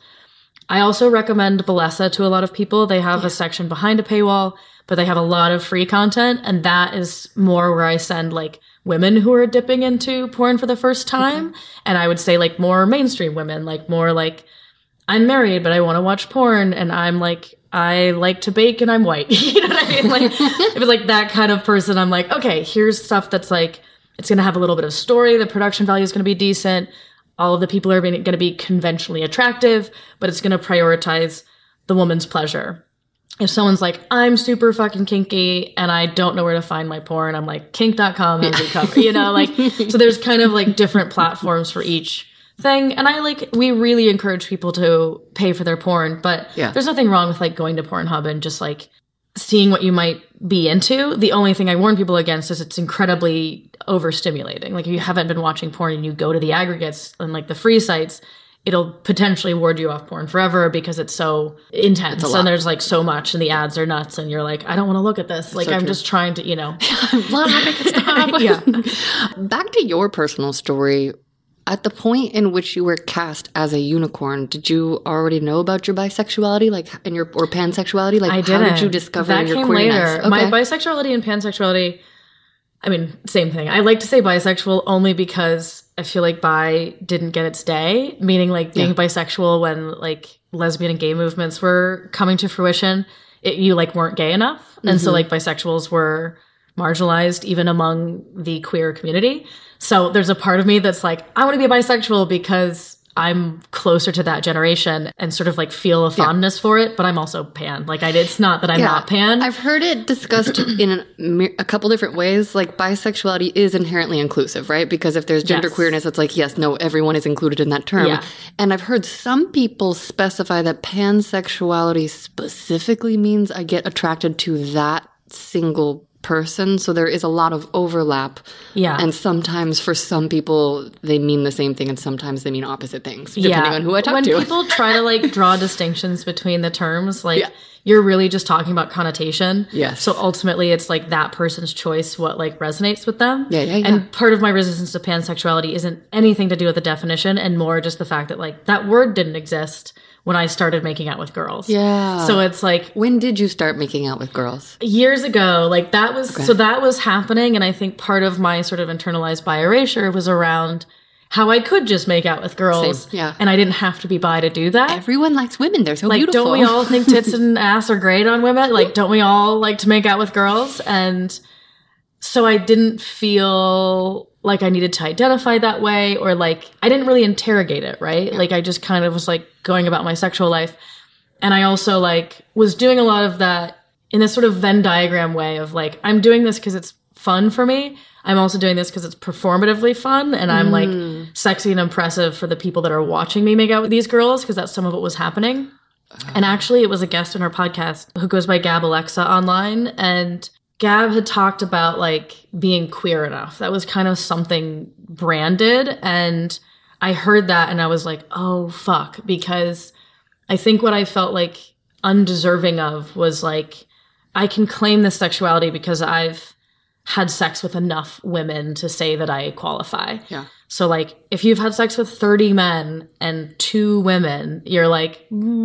I also recommend Bellesa to a lot of people. They have a section behind a paywall, but they have a lot of free content, and that is more where I send, like, women who are dipping into porn for the first time. And I would say, like, more mainstream women, like, more like, I'm married, but I want to watch porn, and I'm like, I like to bake and I'm white. You know what I mean? Like, if it's like that kind of person, I'm like, okay, here's stuff that's like, it's going to have a little bit of story. The production value is going to be decent. All of the people are going to be conventionally attractive, but it's going to prioritize the woman's pleasure. If someone's like, I'm super fucking kinky and I don't know where to find my porn, I'm like, kink.com has it covered, you know, like, so there's kind of like different platforms for each thing. And we really encourage people to pay for their porn, but there's nothing wrong with like going to Pornhub and just like seeing what you might be into. The only thing I warn people against is it's incredibly overstimulating. Like if you haven't been watching porn and you go to the aggregates and like the free sites, it'll potentially ward you off porn forever because it's so intense and there's like so much and the ads are nuts and you're like, I don't want to look at this. Like, I'm just trying to, you know. Make it stop. Yeah. Back to your personal story. At the point in which you were cast as a unicorn, did you already know about your bisexuality, like, or pansexuality? Like, I didn't. How did you discover that your came queerness? later. My bisexuality and pansexuality, I mean, same thing. I like to say bisexual only because I feel like bi didn't get its day, meaning like being bisexual when like lesbian and gay movements were coming to fruition, you like weren't gay enough. And so like bisexuals were marginalized even among the queer community. So there's a part of me that's like, I want to be a bisexual because I'm closer to that generation and sort of like feel a fondness for it, but I'm also pan. Like it's not that I'm not pan. I've heard it discussed in a couple different ways. Like bisexuality is inherently inclusive, right? Because if there's gender queerness, it's like, yes, no, everyone is included in that term. Yeah. And I've heard some people specify that pansexuality specifically means I get attracted to that single person. So there is a lot of overlap. Yeah. And sometimes for some people, they mean the same thing and sometimes they mean opposite things, depending on who I talk to. When people try to like draw distinctions between the terms, like you're really just talking about connotation. Yes. So ultimately it's like that person's choice, what like resonates with them. Yeah. And part of my resistance to pansexuality isn't anything to do with the definition and more just the fact that like that word didn't exist when I started making out with girls. Yeah. So it's like... When did you start making out with girls? Years ago. Like that was... Okay. So that was happening. And I think part of my sort of internalized bi erasure was around how I could just make out with girls. Same. Yeah. And I didn't have to be bi to do that. Everyone likes women. They're so like, beautiful. Don't we all think tits and ass are great on women? Like, don't we all like to make out with girls? And so I didn't feel like I needed to identify that way, or like I didn't really interrogate it, right? Yeah. Like I just kind of was like going about my sexual life. And I also like was doing a lot of that in this sort of Venn diagram way of like, I'm doing this because it's fun for me. I'm also doing this because it's performatively fun. And I'm like sexy and impressive for the people that are watching me make out with these girls, because that's some of what was happening. And actually it was a guest in our podcast who goes by Gab Alexa online, and Gab had talked about like being queer enough. That was kind of something branded. And I heard that and I was like, oh, fuck. Because I think what I felt like undeserving of was like, I can claim this sexuality because I've had sex with enough women to say that I qualify. Yeah. So like, if you've had sex with 30 men and 2 women, you're like,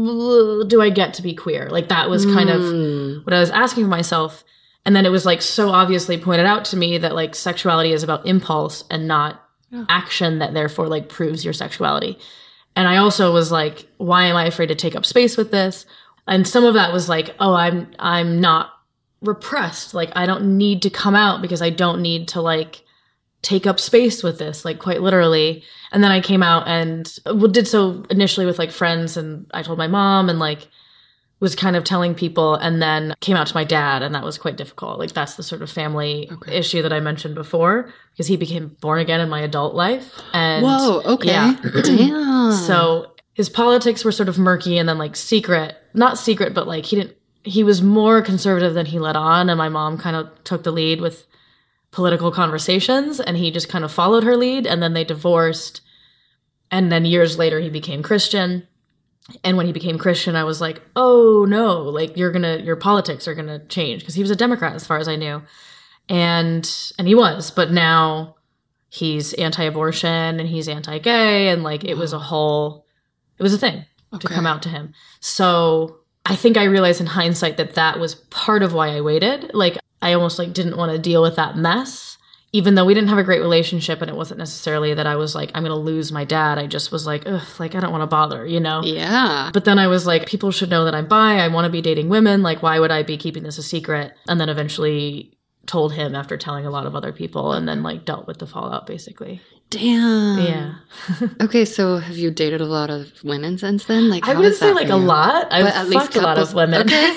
do I get to be queer? Like that was kind of what I was asking myself. And then it was like so obviously pointed out to me that like sexuality is about impulse and not action that therefore like proves your sexuality. And I also was like, why am I afraid to take up space with this? And some of that was like, oh, I'm not repressed. Like I don't need to come out because I don't need to like take up space with this, like quite literally. And then I came out and did so initially with like friends, and I told my mom and like was kind of telling people, and then came out to my dad, and that was quite difficult. Like that's the sort of family issue that I mentioned before, because he became born again in my adult life. And whoa, okay. Yeah. Damn. So his politics were sort of murky and then like not secret, but like he was more conservative than he let on. And my mom kind of took the lead with political conversations, and he just kind of followed her lead, and then they divorced. And then years later he became Christian. And when he became Christian, I was like, oh no, like your politics are gonna change, because he was a Democrat as far as I knew, and he was, but now he's anti-abortion and he's anti-gay, and like it was a thing to come out to him. So I think I realized in hindsight that was part of why I waited. Like I almost like didn't want to deal with that mess. Even though we didn't have a great relationship, and it wasn't necessarily that I was like, I'm going to lose my dad. I just was like, ugh, like, I don't want to bother, you know? Yeah. But then I was like, people should know that I'm bi. I want to be dating women. Like, why would I be keeping this a secret? And then eventually told him after telling a lot of other people, and then like dealt with the fallout basically. Damn. Yeah. Okay, so have you dated a lot of women since then? Like, I wouldn't say like a lot. I've fucked a lot of women. Okay.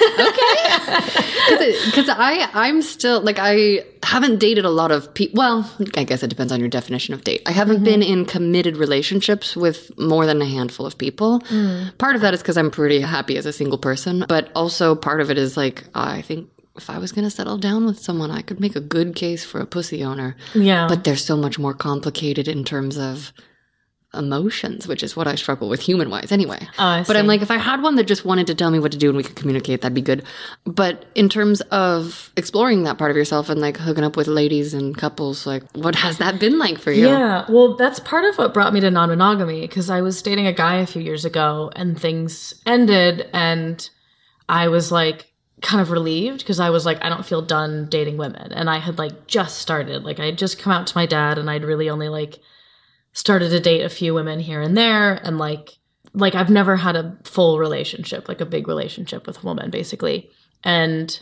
Because I'm still, like, I haven't dated a lot of people. Well, I guess it depends on your definition of date. I haven't been in committed relationships with more than a handful of people. Part of that is because I'm pretty happy as a single person. But also part of it is like, I think if I was going to settle down with someone, I could make a good case for a pussy owner. Yeah. But they're so much more complicated in terms of emotions, which is what I struggle with human-wise anyway. Oh, I see. But I'm like, if I had one that just wanted to tell me what to do and we could communicate, that'd be good. But in terms of exploring that part of yourself and like hooking up with ladies and couples, like what has that been like for you? Yeah, well, that's part of what brought me to non-monogamy, because I was dating a guy a few years ago and things ended, and I was like, kind of relieved, because I was like, I don't feel done dating women. And I had like just started, like I had just come out to my dad, and I'd really only like started to date a few women here and there. And like I've never had a full relationship, like a big relationship with a woman basically. And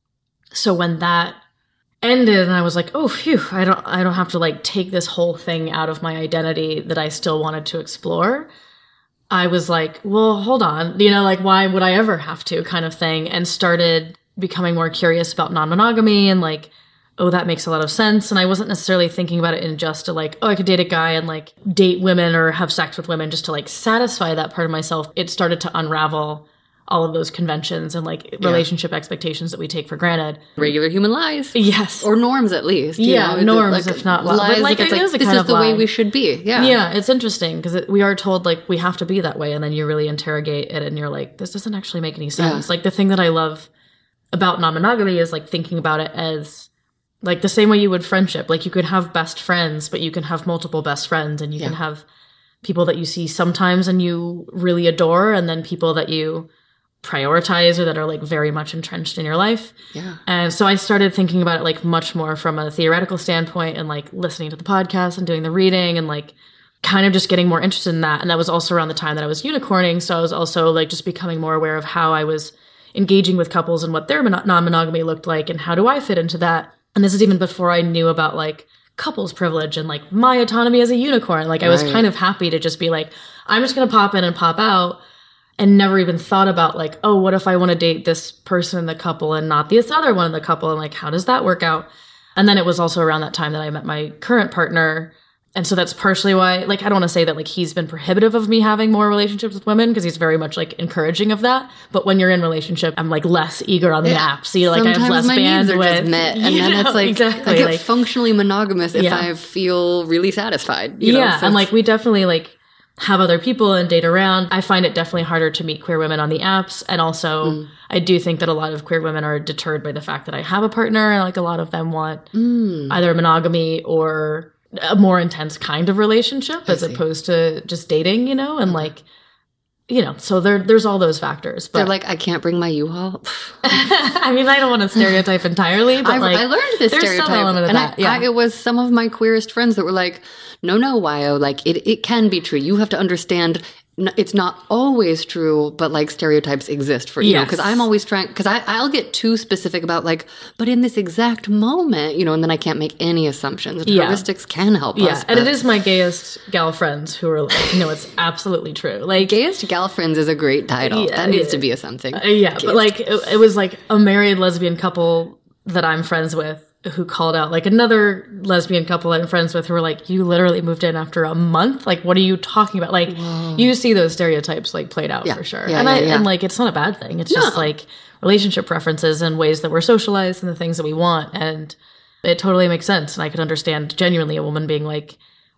so when that ended and I was like, oh, phew, I don't have to like take this whole thing out of my identity that I still wanted to explore. I was like, well, hold on, you know, like, why would I ever have to, kind of thing, and started becoming more curious about non-monogamy and like, oh, that makes a lot of sense. And I wasn't necessarily thinking about it in just to like, oh, I could date a guy and like date women or have sex with women just to like satisfy that part of myself. It started to unravel all of those conventions and like relationship expectations that we take for granted. Regular human lies. Yes. Or norms, at least. You know, norms, like, if not lies. But like, it's it like, is a this kind is of the lie. way we should be. Yeah. Yeah, it's interesting because we are told like we have to be that way, and then you really interrogate it and you're like, this doesn't actually make any sense. Like the thing that I love about non-monogamy is like thinking about it as like the same way you would friendship. Like you could have best friends, but you can have multiple best friends, and you can have people that you see sometimes and you really adore, and then people that you prioritize or that are like very much entrenched in your life. Yeah. And so I started thinking about it like much more from a theoretical standpoint, and like listening to the podcast and doing the reading and like kind of just getting more interested in that. And that was also around the time that I was unicorning. So I was also like just becoming more aware of how I was engaging with couples and what their non-monogamy looked like and how do I fit into that. And this is even before I knew about like couples privilege and like my autonomy as a unicorn. Like I was kind of happy to just be like, I'm just going to pop in and pop out. And never even thought about like, oh, what if I want to date this person in the couple and not this other one in the couple? And like, how does that work out? And then it was also around that time that I met my current partner. And so that's partially why, like, I don't want to say that like he's been prohibitive of me having more relationships with women, because he's very much like encouraging of that. But when you're in relationship, I'm like less eager on the app. So like sometimes I have less my bandwidth. needs are just met, and then it's like exactly, I get like, functionally monogamous if I feel really satisfied. You know? So and like we definitely like have other people and date around. I find it definitely harder to meet queer women on the apps. And also I do think that a lot of queer women are deterred by the fact that I have a partner, and like a lot of them want either monogamy or a more intense kind of relationship as opposed to just dating, you know, and like, you know, so there's all those factors. But they're like, I can't bring my U-Haul. I mean, I don't want to stereotype entirely, but I learned this there's stereotype. some element of that. It was some of my queerest friends that were like, no, Wyo, like it can be true. You have to understand it's not always true, but like stereotypes exist for you. Because I'm always trying, because I'll get too specific about like, but in this exact moment, you know, and then I can't make any assumptions. Heuristics can help us. And it is my gayest gal friends who are like, no, it's absolutely true. Like gayest gal friends is a great title. That needs to be a something. But like it was like a married lesbian couple that I'm friends with who called out like another lesbian couple I'm friends with who were like, you literally moved in after a month? Like, what are you talking about? Like, you see those stereotypes like played out for sure. And like, it's not a bad thing. It's just like relationship preferences and ways that we're socialized and the things that we want. And it totally makes sense. And I could understand genuinely a woman being like,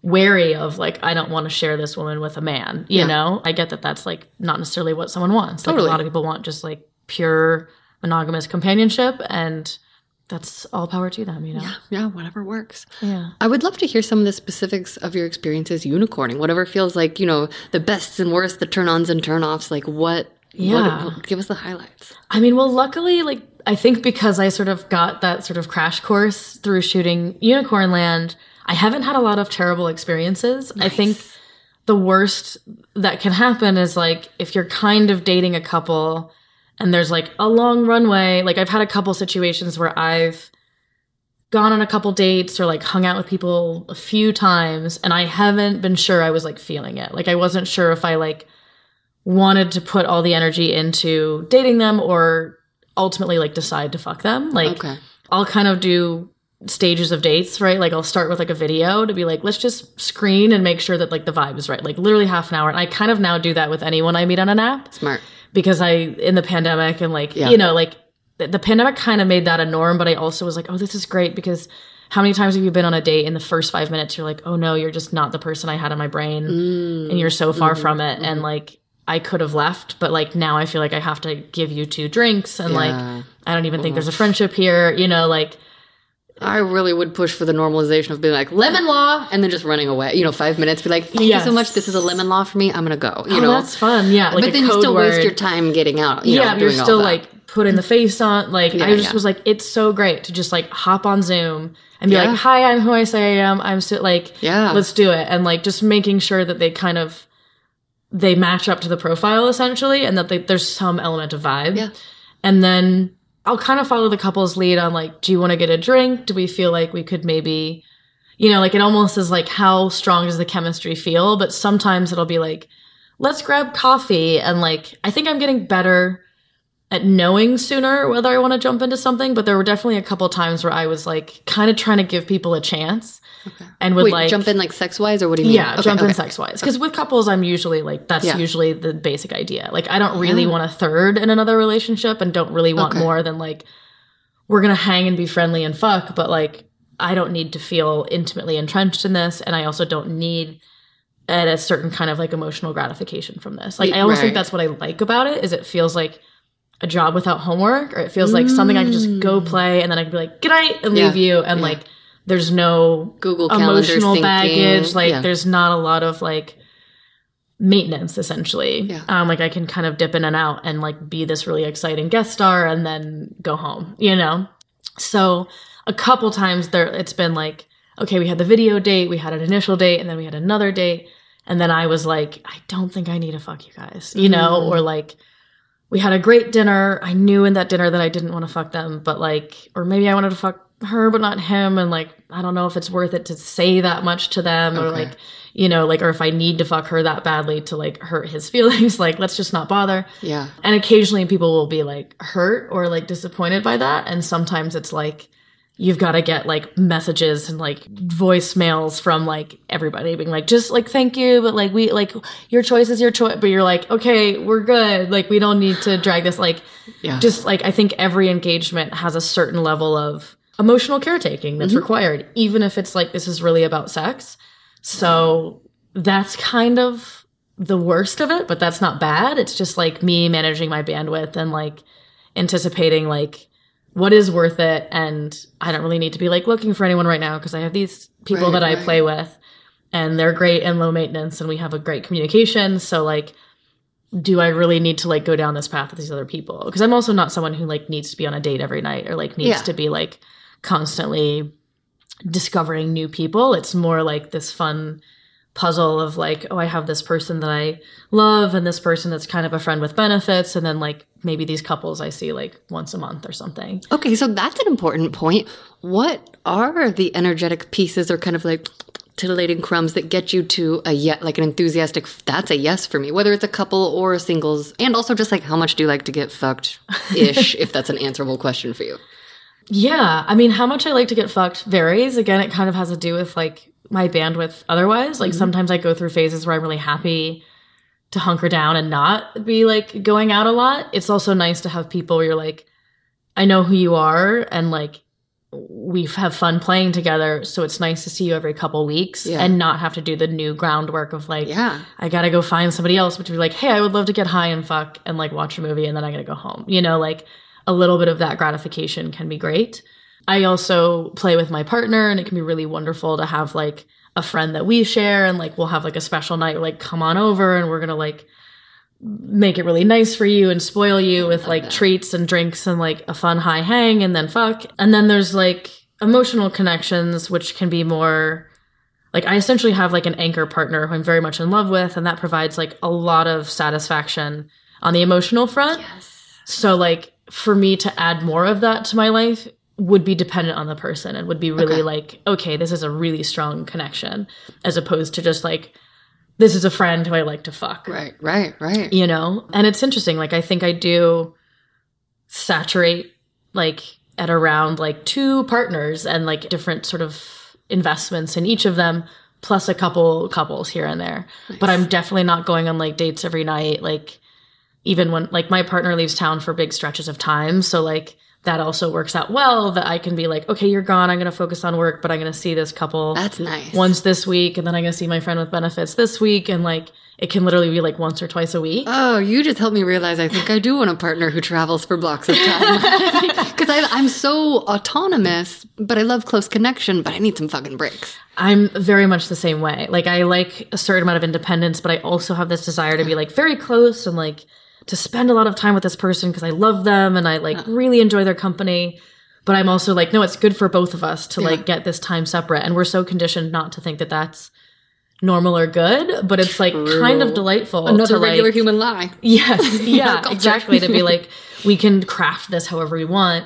wary of like, I don't want to share this woman with a man, you know? I get that that's like not necessarily what someone wants. Like a lot of people want just like pure monogamous companionship, and that's all power to them, you know? Yeah, whatever works. Yeah. I would love to hear some of the specifics of your experiences unicorning, whatever feels like, you know, the bests and worst, the turn-ons and turn-offs, like what give us the highlights. I mean, well, luckily, like, I think because I sort of got that sort of crash course through shooting Unicorn Land, I haven't had a lot of terrible experiences. Nice. I think the worst that can happen is like if you're kind of dating a couple and there's like a long runway. Like I've had a couple situations where I've gone on a couple dates or like hung out with people a few times and I haven't been sure I was like feeling it. Like I wasn't sure if I like wanted to put all the energy into dating them or ultimately like decide to fuck them. Like I'll kind of do stages of dates, right? Like I'll start with like a video to be like, let's just screen and make sure that like the vibe is right. Like literally half an hour. And I kind of now do that with anyone I meet on an app. Smart. Because in the pandemic and like, you know, like the pandemic kind of made that a norm, but I also was like, oh, this is great because how many times have you been on a date in the first 5 minutes? You're like, oh no, you're just not the person I had in my brain and you're so far from it. And like, I could have left, but like now I feel like I have to give you 2 drinks and like, I don't even think there's a friendship here, you know, like. I really would push for the normalization of being like, lemon law, and then just running away. You know, 5 minutes, be like, thank you so much. This is a lemon law for me. I'm going to go. You know, that's fun. Yeah. Like but then you still waste your time getting out. You know, you're still like putting the face on. Like, I just was like, it's so great to just like hop on Zoom and be like, hi, I'm who I say I am. I'm so like, let's do it. And like, just making sure that they match up to the profile essentially, and that there's some element of vibe. Yeah. And then I'll kind of follow the couple's lead on like, do you want to get a drink? Do we feel like we could maybe, you know, like it almost is like, how strong does the chemistry feel? But sometimes it'll be like, let's grab coffee. And like, I think I'm getting better at knowing sooner whether I want to jump into something. But there were definitely a couple times where I was like kind of trying to give people a chance. Okay. And would like jump in like sex wise, or what do you mean? Yeah, jump in sex wise. Because with couples, I'm usually like, that's usually the basic idea. Like, I don't really want a third in another relationship and don't really want more than like, we're going to hang and be friendly and fuck. But like, I don't need to feel intimately entrenched in this. And I also don't need a certain kind of like emotional gratification from this. Like, I almost think that's what I like about it, is it feels like a job without homework, or it feels like something I can just go play and then I can be like, good night, and leave you. And like, there's no Google emotional syncing. Baggage. Like there's not a lot of like maintenance essentially. Yeah. Like I can kind of dip in and out and like be this really exciting guest star and then go home, you know? So a couple times it's been like, okay, we had the video date, we had an initial date, and then we had another date. And then I was like, I don't think I need to fuck you guys, you know? Or like, we had a great dinner. I knew in that dinner that I didn't want to fuck them, but like, or maybe I wanted to fuck her but not him, and like I don't know if it's worth it to say that much to them, or like, you know, like, or if I need to fuck her that badly to like hurt his feelings, like let's just not bother. Yeah. And occasionally people will be like hurt or like disappointed by that, and sometimes it's like you've got to get like messages and like voicemails from like everybody being like, just like, thank you, but like we like your choice is your choice, but you're like, okay, we're good, like we don't need to drag this, like just like I think every engagement has a certain level of emotional caretaking that's required, even if it's like, this is really about sex. So that's kind of the worst of it, but that's not bad. It's just like me managing my bandwidth and like anticipating like what is worth it. And I don't really need to be like looking for anyone right now because I have these people that I play with and they're great and low maintenance and we have a great communication. So like, do I really need to like go down this path with these other people? Because I'm also not someone who like needs to be on a date every night or like needs to be like constantly discovering new people. It's more like this fun puzzle of like, oh, I have this person that I love and this person that's kind of a friend with benefits, and then like maybe these couples I see like once a month or something. Okay, so that's an important point. What are the energetic pieces or kind of like titillating crumbs that get you to like an enthusiastic, that's a yes for me, whether it's a couple or a singles, and also just like how much do you like to get fucked ish, if that's an answerable question for you? Yeah, I mean, how much I like to get fucked varies. Again, it kind of has to do with like my bandwidth otherwise. Like sometimes I go through phases where I'm really happy to hunker down and not be like going out a lot. It's also nice to have people where you're like, I know who you are, and like we have fun playing together. So it's nice to see you every couple weeks and not have to do the new groundwork of like, I got to go find somebody else, but to be like, hey, I would love to get high and fuck and like watch a movie and then I got to go home. You know, like a little bit of that gratification can be great. I also play with my partner and it can be really wonderful to have like a friend that we share and like we'll have like a special night where like come on over and we're going to like make it really nice for you and spoil you with like treats and drinks and like a fun high hang and then fuck. And then there's like emotional connections, which can be more like I essentially have like an anchor partner who I'm very much in love with. And that provides like a lot of satisfaction on the emotional front. Yes. So like for me to add more of that to my life would be dependent on the person and would be really like, okay, this is a really strong connection as opposed to just like, this is a friend who I like to fuck. Right. You know? And it's interesting. Like, I think I do saturate, like, at around, like, 2 partners and, like, different sort of investments in each of them, plus a couple couples here and there. Nice. But I'm definitely not going on, like, dates every night. Like, even when, like, my partner leaves town for big stretches of time. So, like, that also works out well that I can be like, okay, you're gone. I'm going to focus on work, but I'm going to see this couple. That's nice. Once this week. And then I'm going to see my friend with benefits this week. And like, it can literally be like once or twice a week. Oh, you just helped me realize I think I do want a partner who travels for blocks of time. Because I'm so autonomous, but I love close connection, but I need some fucking breaks. I'm very much the same way. Like I like a certain amount of independence, but I also have this desire to be like very close and like to spend a lot of time with this person because I love them and I like really enjoy their company. But I'm also like, no, it's good for both of us to like get this time separate. And we're so conditioned not to think that that's normal or good, but it's like kind of delightful. Another to, regular like, human lie. Yes. Yeah, exactly. To be like, we can craft this however we want.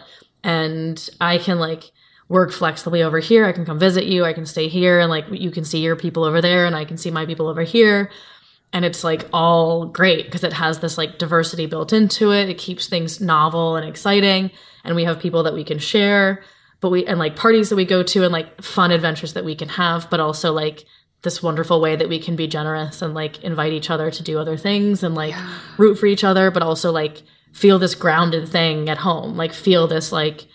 And I can like work flexibly over here. I can come visit you. I can stay here. And like, you can see your people over there and I can see my people over here. And it's like all great because it has this like diversity built into it. It keeps things novel and exciting. And we have people that we can share, and like parties that we go to and like fun adventures that we can have, but also like this wonderful way that we can be generous and like invite each other to do other things and like root for each other, but also like feel this grounded thing at home. Like feel this like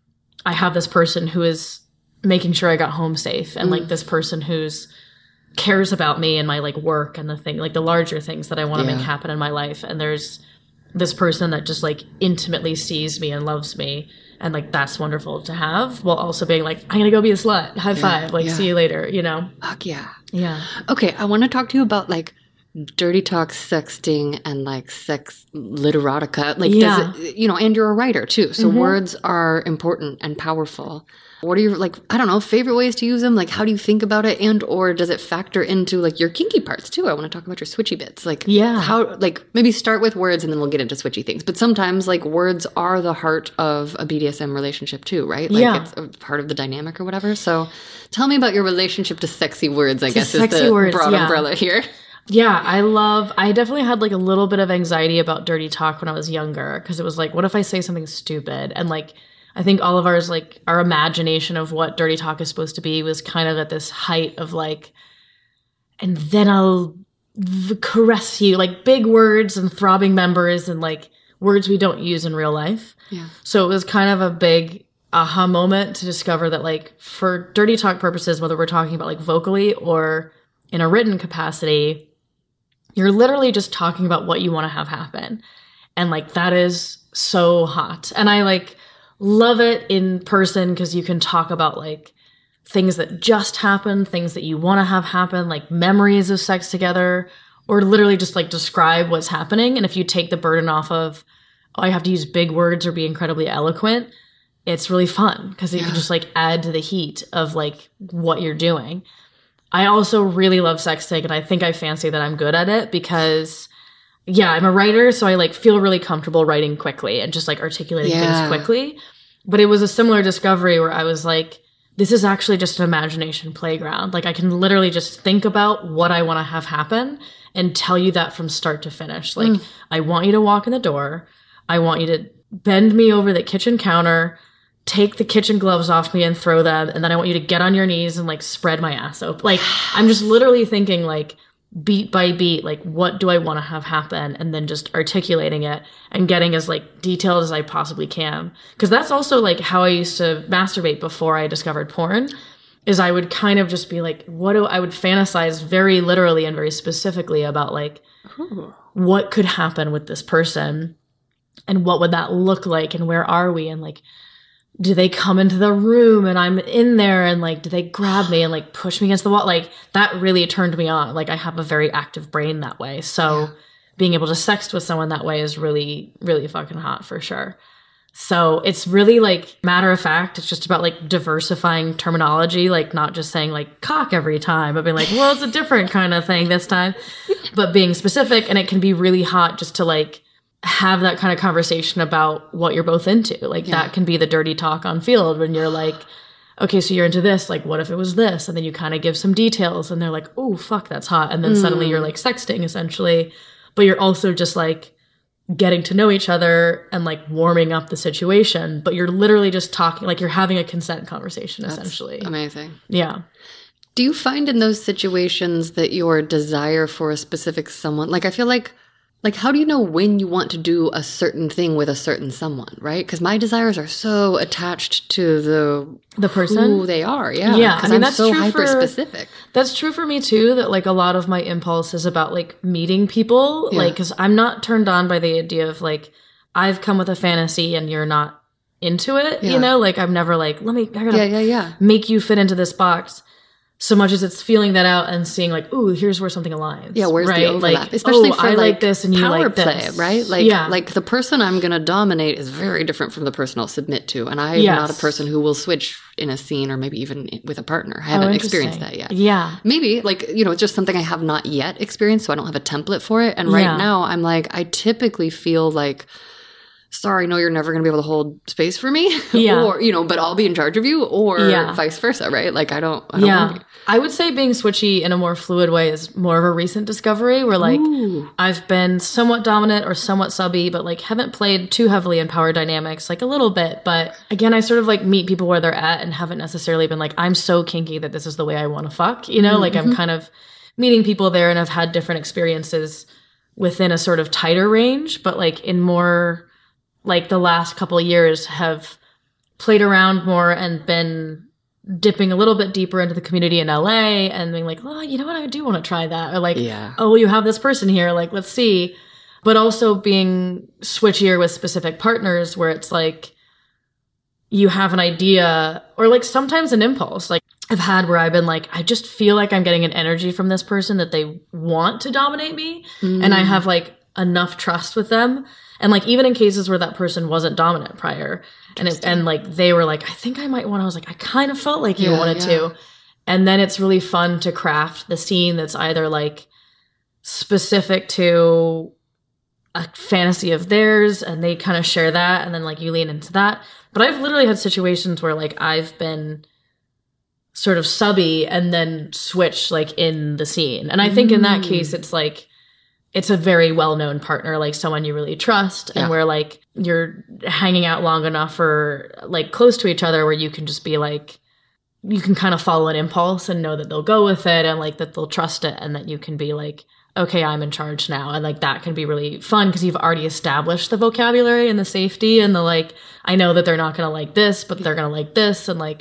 I have this person who is making sure I got home safe and like this person who's cares about me and my like work and the thing, like the larger things that I want to make happen in my life. And there's this person that just like intimately sees me and loves me. And like, that's wonderful to have while also being like, I'm going to go be a slut. High five. Like, see you later, you know? Fuck yeah. Yeah. Okay. I want to talk to you about like dirty talk sexting and like sex literotica. Like, does it, you know, and you're a writer too. So words are important and powerful. What are your, like, I don't know, favorite ways to use them? Like, how do you think about it? And, or does it factor into, like, your kinky parts, too? I want to talk about your switchy bits. Like, how, like, maybe start with words and then we'll get into switchy things. But sometimes, like, words are the heart of a BDSM relationship, too, right? Like, it's a part of the dynamic or whatever. So tell me about your relationship to sexy words, I guess, is the broad umbrella here. Yeah, I definitely had, like, a little bit of anxiety about dirty talk when I was younger. Because it was like, what if I say something stupid? And, like, I think all of ours, like, our imagination of what dirty talk is supposed to be was kind of at this height of, like, and then I'll caress you, like, big words and throbbing members and, like, words we don't use in real life. Yeah. So it was kind of a big aha moment to discover that, like, for dirty talk purposes, whether we're talking about, like, vocally or in a written capacity, you're literally just talking about what you want to have happen. And, like, that is so hot. And I, like, love it in person because you can talk about like things that just happened, things that you want to have happen, like memories of sex together, or literally just like describe what's happening. And if you take the burden off of, oh, I have to use big words or be incredibly eloquent, it's really fun because you can just like add to the heat of like what you're doing. I also really love sexting and I think I fancy that I'm good at it because I'm a writer, so I like feel really comfortable writing quickly and just like articulating things quickly. But it was a similar discovery where I was like, this is actually just an imagination playground. Like I can literally just think about what I want to have happen and tell you that from start to finish. Like I want you to walk in the door. I want you to bend me over the kitchen counter, take the kitchen gloves off me and throw them. And then I want you to get on your knees and like spread my ass open. Like I'm just literally thinking like, beat by beat, like, what do I want to have happen? And then just articulating it and getting as like detailed as I possibly can. Because that's also like how I used to masturbate before I discovered porn, is I would kind of just be like, I would fantasize very literally and very specifically about like, what could happen with this person and what would that look like and where are we? And like, do they come into the room and I'm in there and like, do they grab me and like push me against the wall? Like that really turned me on. Like I have a very active brain that way. So being able to sext with someone that way is really, really fucking hot for sure. So it's really like matter of fact. It's just about like diversifying terminology, like not just saying like cock every time, but being like, well, it's a different kind of thing this time, but being specific. And it can be really hot just to like have that kind of conversation about what you're both into. Like that can be the dirty talk on field when you're like, okay, so you're into this, like what if it was this? And then you kind of give some details and they're like, oh, fuck, that's hot. And then suddenly you're like sexting essentially, but you're also just like getting to know each other and like warming up the situation, but you're literally just talking, like you're having a consent conversation essentially. Amazing. Yeah. Do you find in those situations that your desire for a specific someone, like I feel like how do you know when you want to do a certain thing with a certain someone, right? Because my desires are so attached to the person, who they are. Yeah. Yeah. I mean, I'm that's so true hyper specific. That's true for me too, that like a lot of my impulse is about like meeting people. Like, cause I'm not turned on by the idea of like, I've come with a fantasy and you're not into it, you know? Like I'm never like, I gotta make you fit into this box. So much as it's feeling that out and seeing like, ooh, here's where something aligns. Yeah, where's right? the overlap? Like, especially for I like this and you power like play, this. Right? Like, like the person I'm going to dominate is very different from the person I'll submit to. And I'm not a person who will switch in a scene or maybe even with a partner. I haven't experienced that yet. Yeah. Maybe like, it's just something I have not yet experienced. So I don't have a template for it. And right now I'm like, I typically feel like, sorry, no, you're never going to be able to hold space for me. Or, but I'll be in charge of you or vice versa, right? Like I don't want to be. I would say being switchy in a more fluid way is more of a recent discovery where like I've been somewhat dominant or somewhat subby, but like haven't played too heavily in power dynamics, like a little bit. But again, I sort of like meet people where they're at and haven't necessarily been like, I'm so kinky that this is the way I want to fuck, like I'm kind of meeting people there and I've had different experiences within a sort of tighter range, but like in more like the last couple of years have played around more and been dipping a little bit deeper into the community in LA and being like, oh, you know what? I do want to try that. Or like, oh, you have this person here. Like, let's see. But also being switchier with specific partners where it's like you have an idea or like sometimes an impulse. Like I've had where I've been like, I just feel like I'm getting an energy from this person that they want to dominate me. And I have like enough trust with them. And like, even in cases where that person wasn't dominant prior and like, they were like, I think I might want, I was like, I kind of felt like you wanted to. And then it's really fun to craft the scene that's either like specific to a fantasy of theirs and they kind of share that. And then like you lean into that. But I've literally had situations where like I've been sort of subby and then switch like in the scene. And I think in that case, it's like, it's a very well-known partner, like someone you really trust and where like you're hanging out long enough or like close to each other where you can just be like, you can kind of follow an impulse and know that they'll go with it and like that they'll trust it and that you can be like, okay, I'm in charge now. And like that can be really fun because you've already established the vocabulary and the safety and the like, I know that they're not going to like this, but they're going to like this. And like,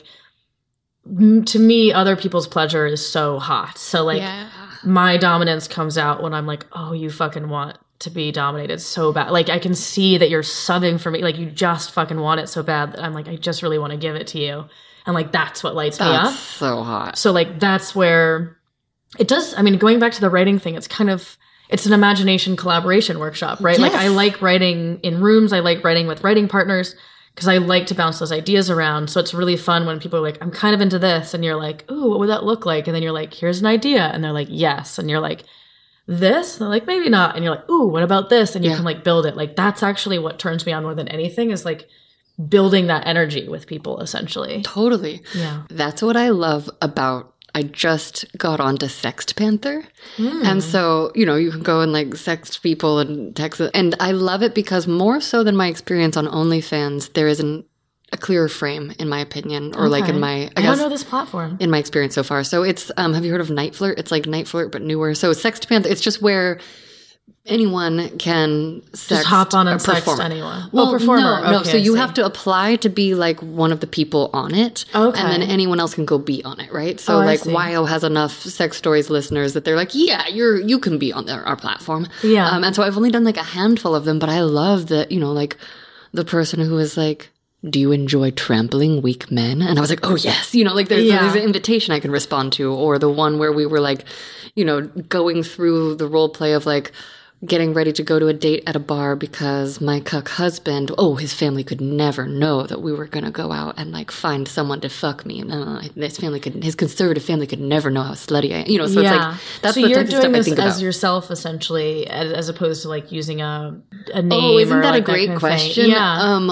to me, other people's pleasure is so hot. So like, my dominance comes out when I'm like, oh, you fucking want to be dominated so bad. Like, I can see that you're subbing for me. Like, you just fucking want it so bad that I'm like, I just really want to give it to you. And like, that's what lights me up. So hot. So like, that's where it does. I mean, going back to the writing thing, it's kind of, it's an imagination collaboration workshop, right? Like, I like writing in rooms. I like writing with writing partners because I like to bounce those ideas around. So it's really fun when people are like, I'm kind of into this. And you're like, ooh, what would that look like? And then you're like, here's an idea. And they're like, yes. And you're like, this? And they're like, maybe not. And you're like, ooh, what about this? And you can like build it. Like, that's actually what turns me on more than anything is like building that energy with people, essentially. Totally. Yeah. That's what I love about, I just got onto SextPanther. And so, you can go and like sext people and text it. And I love it because more so than my experience on OnlyFans, there is an a clearer frame, in my opinion, or like in my, I don't know this platform. In my experience so far. So it's, have you heard of Night Flirt? It's like Night Flirt, but newer. So Sext Panther, it's just where anyone can sext just hop on and sext performer. anyone. Well, performer. No. Okay, So you have to apply to be like one of the people on it. Okay. And then anyone else can go be on it, right? So like YO has enough Sex Stories listeners that they're like, yeah, you can be on our platform. Yeah. And so I've only done like a handful of them, but I love that, you know, like the person who is like, do you enjoy trampling weak men? And I was like, oh, yes. You know, like there's an invitation I can respond to. Or the one where we were like, you know, going through the role play of like getting ready to go to a date at a bar because my cuck husband, his family could never know that we were going to go out and like find someone to fuck me. His conservative family could never know how slutty I am. You know, so it's like, that's so the you're type of stuff doing I this think as about. yourself, essentially, as opposed to like using a name. Oh, isn't or that like a great kind of question? thing. Yeah.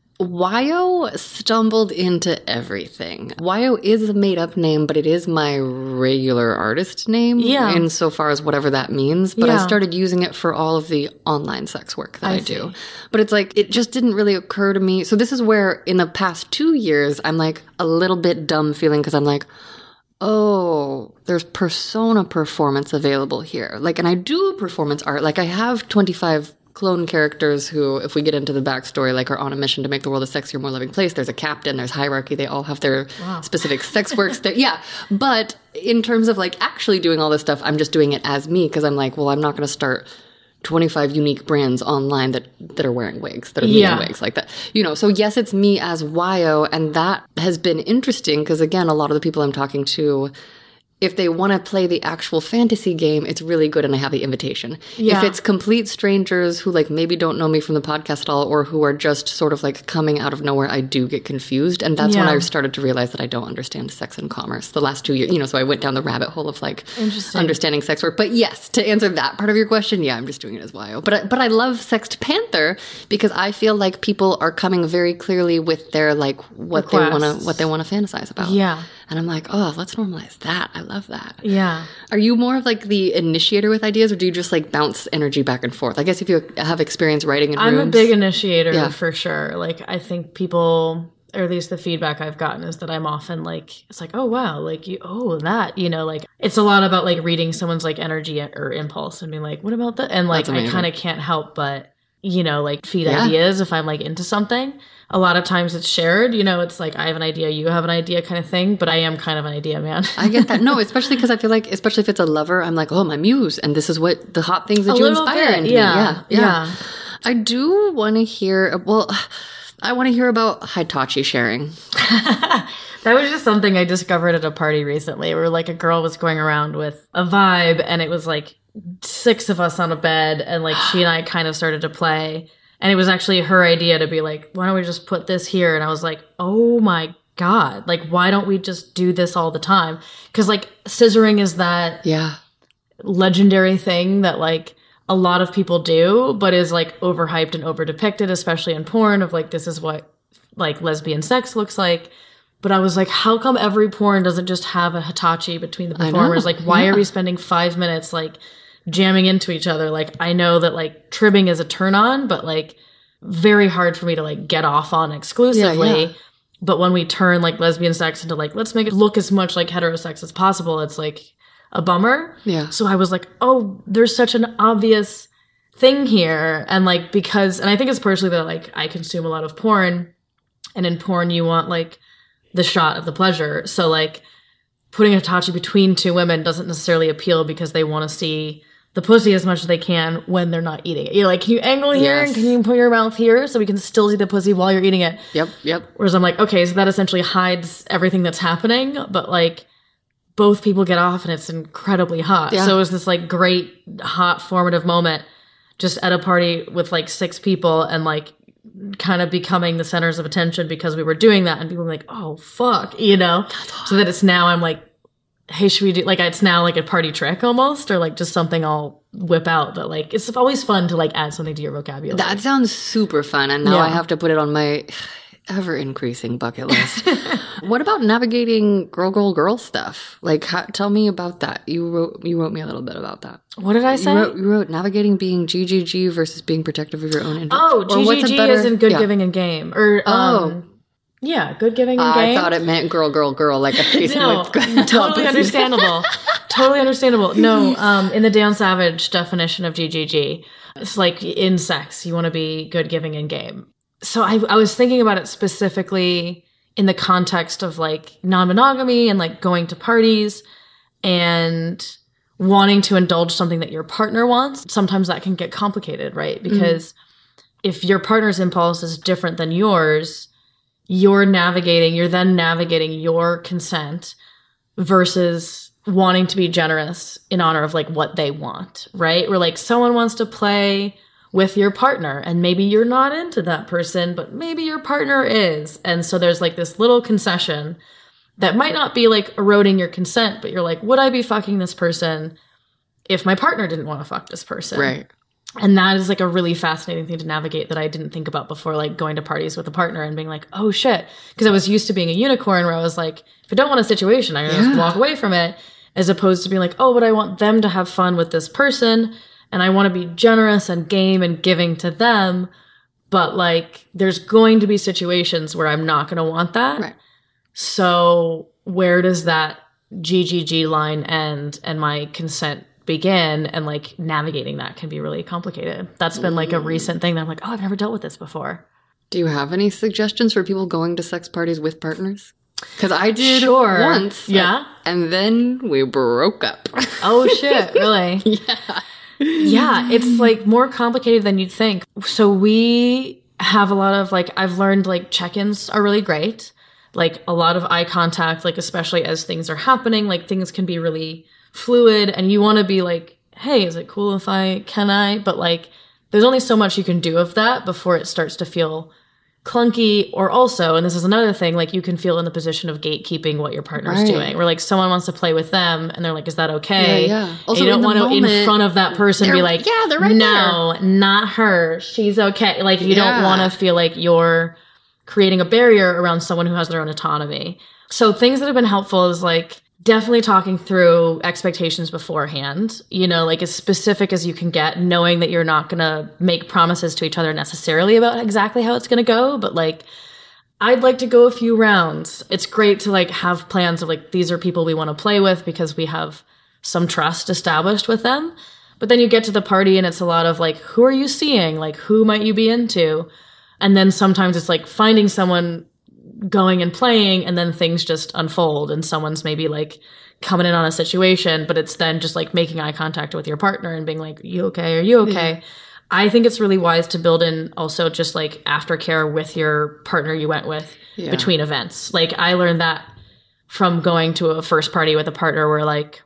YO stumbled into everything. YO is a made-up name, but it is my regular artist name. Yeah. Insofar as whatever that means. But I started using it for all of the online sex work that I do. But it's like, it just didn't really occur to me. So this is where in the past 2 years, I'm like a little bit dumb feeling because I'm like, oh, there's persona performance available here. Like, and I do performance art. Like I have 25 clone characters who, if we get into the backstory, like are on a mission to make the world a sexier, more loving place. There's a captain, there's hierarchy. They all have their specific sex works. Yeah. But in terms of like actually doing all this stuff, I'm just doing it as me because I'm like, well, I'm not going to start 25 unique brands online that are wearing wigs, that are making wigs like that. You know, so yes, it's me as YO, and that has been interesting because, again, a lot of the people I'm talking to, if they want to play the actual fantasy game, it's really good and I have the invitation. Yeah. If it's complete strangers who like maybe don't know me from the podcast at all or who are just sort of like coming out of nowhere, I do get confused. And that's when I started to realize that I don't understand sex and commerce the last 2 years. You know, so I went down the rabbit hole of like understanding sex work. But yes, to answer that part of your question, yeah, I'm just doing it as YO. But I love Sext Panther because I feel like people are coming very clearly with their like what they want to fantasize about. Yeah. And I'm like, oh, let's normalize that. I love that. Yeah. Are you more of like the initiator with ideas or do you just like bounce energy back and forth? I guess if you have experience writing in rooms. I'm a big initiator for sure. Like I think people, or at least the feedback I've gotten is that I'm often like, it's like, oh wow, like that, you know, like it's a lot about like reading someone's like energy or impulse and being like, what about that? And like I kind of can't help but, you know, like feed ideas if I'm like into something. A lot of times it's shared, you know, it's like I have an idea, you have an idea kind of thing, but I am kind of an idea man. I get that. No, especially because I feel like, especially if it's a lover, I'm like, oh, my muse. And this is what the hot things that you inspire into me. Yeah. I do want to hear, I want to hear about Hitachi sharing. That was just something I discovered at a party recently where like a girl was going around with a vibe and it was like 6 of us on a bed and like she and I kind of started to play. And it was actually her idea to be like, why don't we just put this here? And I was like, oh my God, like, why don't we just do this all the time? Because like scissoring is that legendary thing that like a lot of people do, but is like overhyped and overdepicted, especially in porn of like, this is what like lesbian sex looks like. But I was like, how come every porn doesn't just have a Hitachi between the performers? Like, why are we spending 5 minutes like jamming into each other? Like, I know that like tribbing is a turn on, but like very hard for me to like get off on exclusively. But when we turn like lesbian sex into like, let's make it look as much like heterosex as possible, it's like a bummer. Yeah. So I was like, oh, there's such an obvious thing here. And like, because, and I think it's partially that like I consume a lot of porn, and in porn you want like the shot of the pleasure. So like putting a Hitachi between 2 women doesn't necessarily appeal because they want to see the pussy as much as they can when they're not eating it. You're like, can you angle here? And can you put your mouth here so we can still see the pussy while you're eating it? Yep. Whereas I'm like, okay, so that essentially hides everything that's happening, but like both people get off and it's incredibly hot. So it was this like great hot formative moment just at a party with like 6 people and like kind of becoming the centers of attention because we were doing that, and people were like, oh fuck, you know? So that it's now I'm like, hey, should we do, like, it's now like a party trick almost, or like just something I'll whip out that like, it's always fun to like add something to your vocabulary. That sounds super fun, and now I have to put it on my ever-increasing bucket list. What about navigating girl stuff? Like, tell me about that. You wrote me a little bit about that. What did I say? You wrote navigating being GGG versus being protective of your own interest. Oh, GGG is in good giving and game. Or, Yeah, good giving and I game. thought it meant girl, girl, girl, like a Jason No, totally understandable. Totally understandable. No, in the Dan Savage definition of GGG, it's like in sex, you want to be good, giving, and game. So I was thinking about it specifically in the context of like non-monogamy and like going to parties and wanting to indulge something that your partner wants. Sometimes that can get complicated, right? Because if your partner's impulse is different than yours, you're then navigating your consent versus wanting to be generous in honor of like what they want, right? Where like someone wants to play with your partner and maybe you're not into that person, but maybe your partner is. And so there's like this little concession that might not be like eroding your consent, but you're like, would I be fucking this person if my partner didn't want to fuck this person? Right. And that is like a really fascinating thing to navigate that I didn't think about before, like going to parties with a partner and being like, oh shit. Because I was used to being a unicorn where I was like, if I don't want a situation, I just walk away from it, as opposed to being like, oh, but I want them to have fun with this person and I want to be generous and game and giving to them. But like, there's going to be situations where I'm not going to want that. Right. So where does that GGG line end and my consent begin? And like navigating that can be really complicated. That's been like a recent thing that I'm like, oh, I've never dealt with this before. Do you have any suggestions for people going to sex parties with partners? Because I did once. Yeah. And then we broke up. Oh shit, really? Yeah. Yeah, it's like more complicated than you'd think. So we have a lot of like, I've learned like check-ins are really great. Like a lot of eye contact, like especially as things are happening, like things can be really fluid and you want to be like, hey, is it cool if can I? But like, there's only so much you can do of that before it starts to feel clunky. Or also, and this is another thing, like you can feel in the position of gatekeeping what your partner's doing. Where like someone wants to play with them and they're like, is that okay? Yeah. Also, you don't want to in front of that person be like, yeah, they're right no, not her. She's okay. Like you don't want to feel like you're creating a barrier around someone who has their own autonomy. So things that have been helpful is like definitely talking through expectations beforehand, you know, like as specific as you can get, knowing that you're not going to make promises to each other necessarily about exactly how it's going to go. But like, I'd like to go a few rounds. It's great to like have plans of like, these are people we want to play with because we have some trust established with them. But then you get to the party and it's a lot of like, who are you seeing? Like, who might you be into? And then sometimes it's like finding someone, going and playing, and then things just unfold and someone's maybe like coming in on a situation, but it's then just like making eye contact with your partner and being like, you okay? Are you okay? Yeah. I think it's really wise to build in also just like aftercare with your partner you went with between events. Like I learned that from going to a first party with a partner where like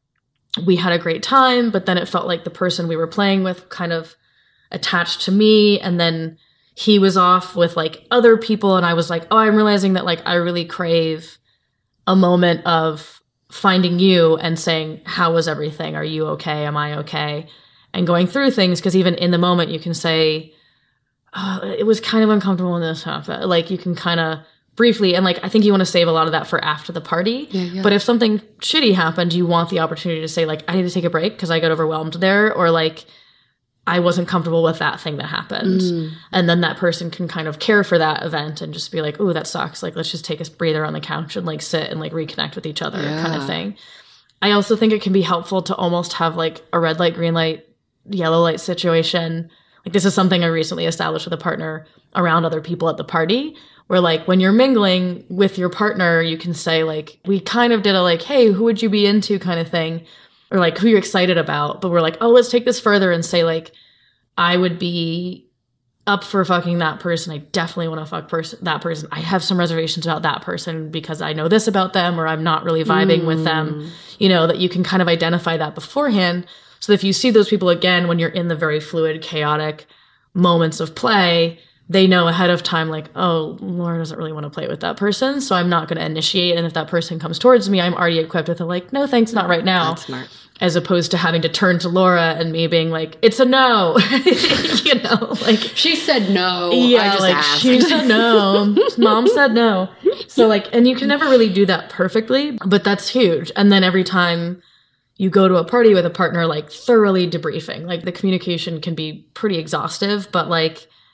we had a great time, but then it felt like the person we were playing with kind of attached to me, and then he was off with like other people. And I was like, oh, I'm realizing that like I really crave a moment of finding you and saying, how was everything? Are you okay? Am I okay? And going through things. Cause even in the moment you can say, oh, it was kind of uncomfortable when this happened. Like you can kind of briefly, and like, I think you want to save a lot of that for after the party. Yeah. But if something shitty happened, you want the opportunity to say like, I need to take a break cause I got overwhelmed there. Or like, I wasn't comfortable with that thing that happened. And then that person can kind of care for that event and just be like, ooh, that sucks. Like, let's just take a breather on the couch and like sit and like reconnect with each other kind of thing. I also think it can be helpful to almost have like a red light, green light, yellow light situation. Like this is something I recently established with a partner around other people at the party, where like when you're mingling with your partner, you can say like, we kind of did a like, hey, who would you be into kind of thing. Or like who you're excited about, but we're like, oh, let's take this further and say like, I would be up for fucking that person. I definitely want to fuck that person. I have some reservations about that person because I know this about them, or I'm not really vibing with them. You know, that you can kind of identify that beforehand. So that if you see those people again, when you're in the very fluid, chaotic moments of play, they know ahead of time, like, oh, Laura doesn't really want to play with that person, so I'm not going to initiate. And if that person comes towards me, I'm already equipped with a like, no, thanks, not right now. That's smart. As opposed to having to turn to Laura and me being like, it's a no. You know, like she said no. Yeah, I just like asked. She said no. Mom said no. So like, and you can never really do that perfectly, but that's huge. And then every time you go to a party with a partner, like thoroughly debriefing, like the communication can be pretty exhaustive, but like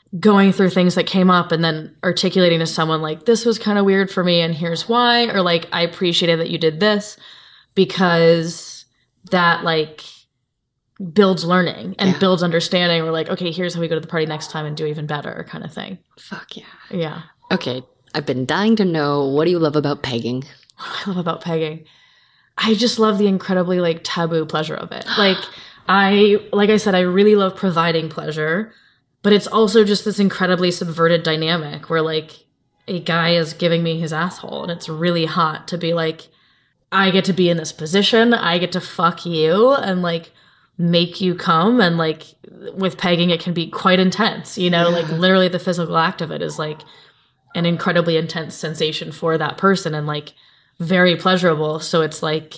going through things that came up and then articulating to someone like, this was kind of weird for me and here's why, or like, I appreciated that you did this, because that like builds learning and builds understanding. We're like, okay, here's how we go to the party next time and do even better kind of thing. Fuck yeah. Yeah. Okay. I've been dying to know, what do you love about pegging? What I love about pegging? I just love the incredibly like taboo pleasure of it. Like I said, I really love providing pleasure, but it's also just this incredibly subverted dynamic where like a guy is giving me his asshole and it's really hot to be like, I get to be in this position. I get to fuck you and like make you come. And like with pegging, it can be quite intense, you know, like literally the physical act of it is like an incredibly intense sensation for that person and like very pleasurable. So it's like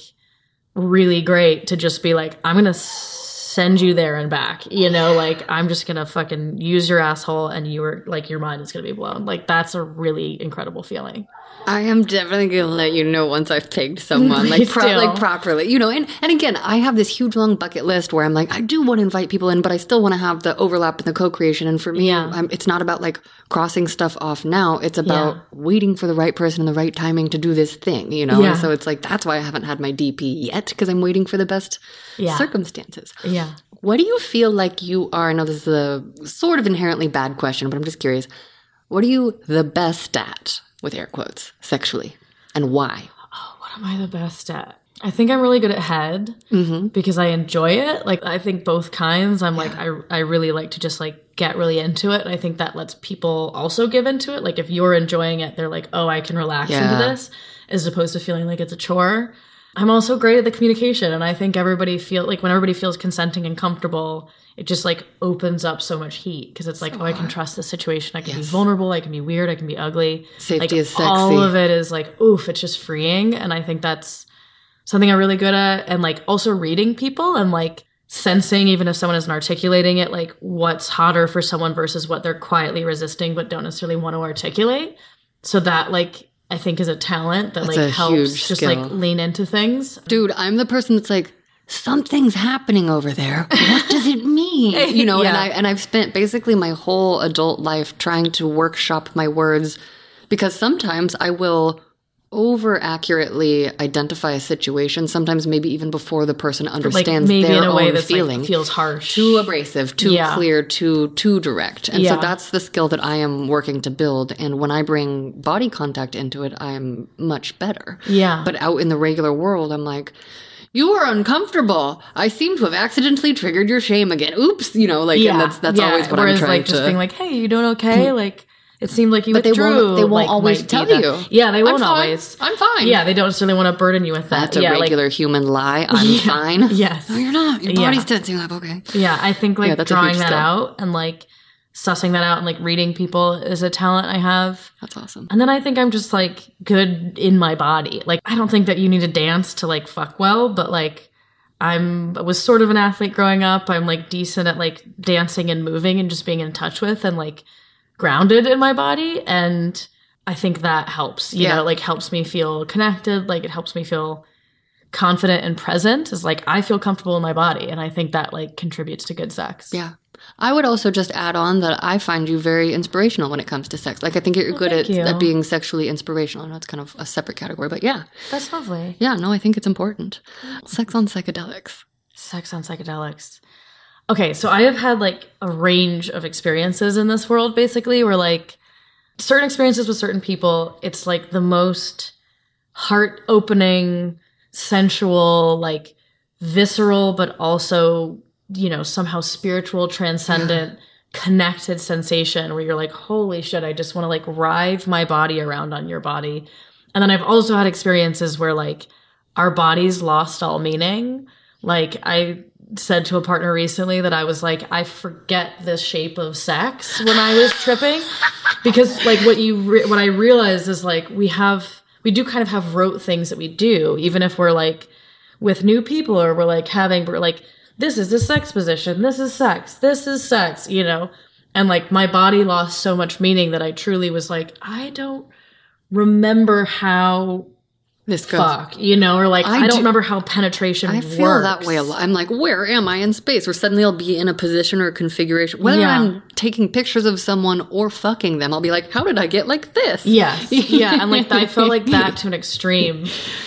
really great to just be like, I'm going to send you there and back, you know, like I'm just going to fucking use your asshole and your mind is going to be blown. Like that's a really incredible feeling. I am definitely going to let you know once I've pegged someone, like properly, you know, and again, I have this huge long bucket list where I'm like, I do want to invite people in, but I still want to have the overlap in the co-creation. And for me, it's not about like crossing stuff off now. It's about waiting for the right person and the right timing to do this thing, you know? And so it's like, that's why I haven't had my DP yet, because I'm waiting for the best circumstances. Yeah. What do you feel like you are? I know this is a sort of inherently bad question, but I'm just curious. What are you the best at, with air quotes, sexually, and why? Oh, what am I the best at? I think I'm really good at head because I enjoy it. Like, I think both kinds. I'm like, I really like to just like get really into it. And I think that lets people also give into it. Like, if you're enjoying it, they're like, oh, I can relax into this, as opposed to feeling like it's a chore. I'm also great at the communication. And I think when everybody feels consenting and comfortable, it just like opens up so much heat because it's like, I can trust this situation. I can be vulnerable. I can be weird. I can be ugly. Safety is sexy. All of it is like, oof, it's just freeing. And I think that's something I'm really good at. And like also reading people and like sensing, even if someone isn't articulating it, like what's hotter for someone versus what they're quietly resisting but don't necessarily want to articulate. So that like, I think is a talent that like helps just like lean into things. Dude, I'm the person that's like, something's happening over there. What does it mean? You know, and I've spent basically my whole adult life trying to workshop my words, because sometimes I will over accurately identify a situation, sometimes maybe even before the person understands like their in a way own that's feeling. Like feels harsh. Too abrasive, too clear, too direct. And so that's the skill that I am working to build. And when I bring body contact into it, I'm much better. Yeah. But out in the regular world, I'm like, you are uncomfortable. I seem to have accidentally triggered your shame again. Oops. You know, like, and that's always what I'm trying like, to. Just being like, hey, you doing okay? Like, it seemed like you withdrew. They won't always tell you. Yeah, they won't always. I'm fine. Yeah, they don't necessarily want to burden you with that. That's a regular human lie. I'm fine. Yes. No, you're not. Your body's tensing up. Okay. Yeah, I think like drawing that out and like sussing that out and like reading people is a talent I have. That's awesome. And then I think I'm just like good in my body. Like, I don't think that you need to dance to like fuck well, but like I was sort of an athlete growing up. I'm like decent at like dancing and moving and just being in touch with and like grounded in my body. And I think that helps, you know, like helps me feel connected. Like it helps me feel confident and present. Is like, I feel comfortable in my body. And I think that like contributes to good sex. Yeah. I would also just add on that I find you very inspirational when it comes to sex. Like, I think you're good at being sexually inspirational. I know it's kind of a separate category, but yeah. That's lovely. Yeah, no, I think it's important. Sex on psychedelics. Sex on psychedelics. Okay, so I have had like a range of experiences in this world, basically, where like certain experiences with certain people, it's like the most heart-opening, sensual, like visceral, but also, you know, somehow spiritual, transcendent, connected sensation where you're like, holy shit, I just want to like writhe my body around on your body. And then I've also had experiences where like our bodies lost all meaning. Like, I said to a partner recently that I was like, I forget the shape of sex when I was tripping, because like what I realized is like we do kind of have rote things that we do, even if we're like with new people or we're like this is the sex position, this is sex, you know? And like my body lost so much meaning that I truly was like, I don't remember how This goes. fuck, you know, or like, I don't remember how penetration I works. feel that way a lot. I'm like, where am I in space? Or suddenly I'll be in a position or a configuration. Whether I'm taking pictures of someone or fucking them, I'll be like, how did I get like this? Yes. Yeah. And like, I felt like that to an extreme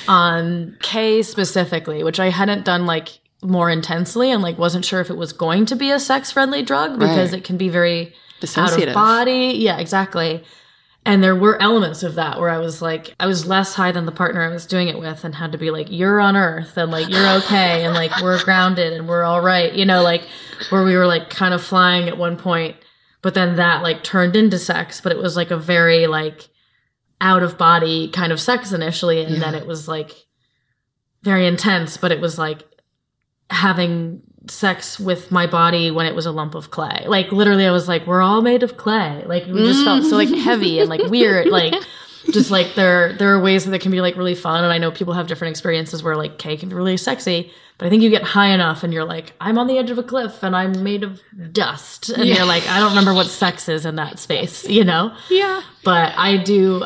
on K specifically, which I hadn't done like more intensely and like wasn't sure if it was going to be a sex friendly drug because it can be very out of body. Yeah, exactly. And there were elements of that where I was like, I was less high than the partner I was doing it with and had to be like, you're on Earth and like, you're okay. And like, we're grounded and we're all right. You know, like where we were like kind of flying at one point, but then that like turned into sex, but it was like a very like out of body kind of sex initially. And then it was like very intense, but it was like having sex with my body when it was a lump of clay. Like literally I was like, we're all made of clay. Like we just felt so like heavy and like weird. Like just like there are ways that it can be like really fun. And I know people have different experiences where like K can be really sexy, but I think you get high enough and you're like, I'm on the edge of a cliff and I'm made of dust. And you're like, I don't remember what sex is in that space, you know? Yeah. But I do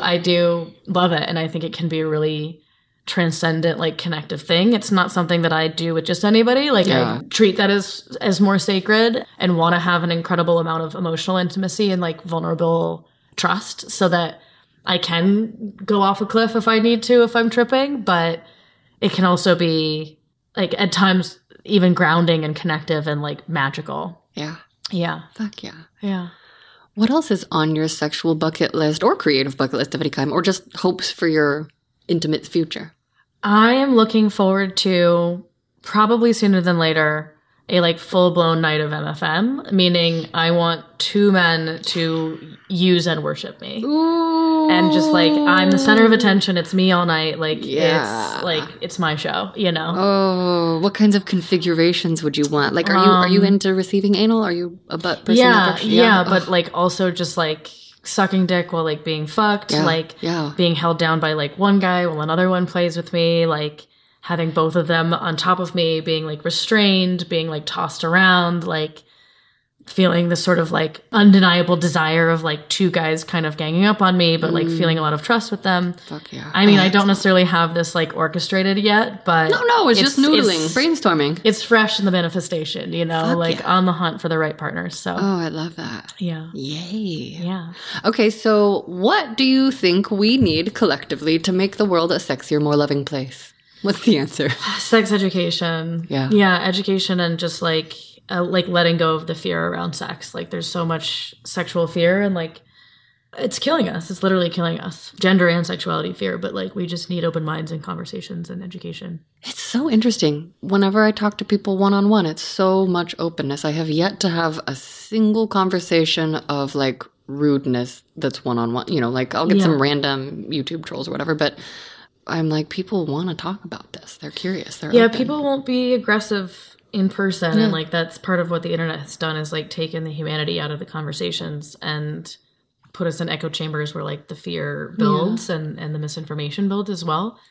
love it. And I think it can be a really transcendent, like connective thing. It's not something that I do with just anybody. Like I treat that as more sacred and want to have an incredible amount of emotional intimacy and like vulnerable trust so that I can go off a cliff if I need to, if I'm tripping. But it can also be like at times even grounding and connective and like magical. Yeah. Yeah. Fuck yeah. Yeah. What else is on your sexual bucket list or creative bucket list of any kind, or just hopes for your intimate future? I am looking forward to, probably sooner than later, a like full-blown night of MFM, meaning I want two men to use and worship me. Ooh. And just like, I'm the center of attention. It's me all night. Like, it's like, it's my show, you know? Oh, what kinds of configurations would you want? Like, are you into receiving anal? Are you a butt person? Yeah, but like also just like, sucking dick while like being fucked, being held down by like one guy while another one plays with me, like having both of them on top of me, being like restrained, being like tossed around, like feeling this sort of like undeniable desire of like two guys kind of ganging up on me, but like feeling a lot of trust with them. Fuck yeah. I mean, I don't necessarily have this like orchestrated yet, but it's just noodling, brainstorming. It's fresh in the manifestation, you know, on the hunt for the right partners. So, I love that. Yeah. Yay. Yeah. Okay, so what do you think we need collectively to make the world a sexier, more loving place? What's the answer? Sex education. Yeah. Yeah, education and just like letting go of the fear around sex. Like there's so much sexual fear and like it's killing us. It's literally killing us. Gender and sexuality fear, but like we just need open minds and conversations and education. It's so interesting. Whenever I talk to people one-on-one, it's so much openness. I have yet to have a single conversation of like rudeness that's one-on-one. You know, like I'll get some random YouTube trolls or whatever, but I'm like, people want to talk about this. They're curious. They're open. People won't be aggressive in person. And like that's part of what the internet has done is like taken the humanity out of the conversations and put us in echo chambers where like the fear builds and the misinformation builds as well.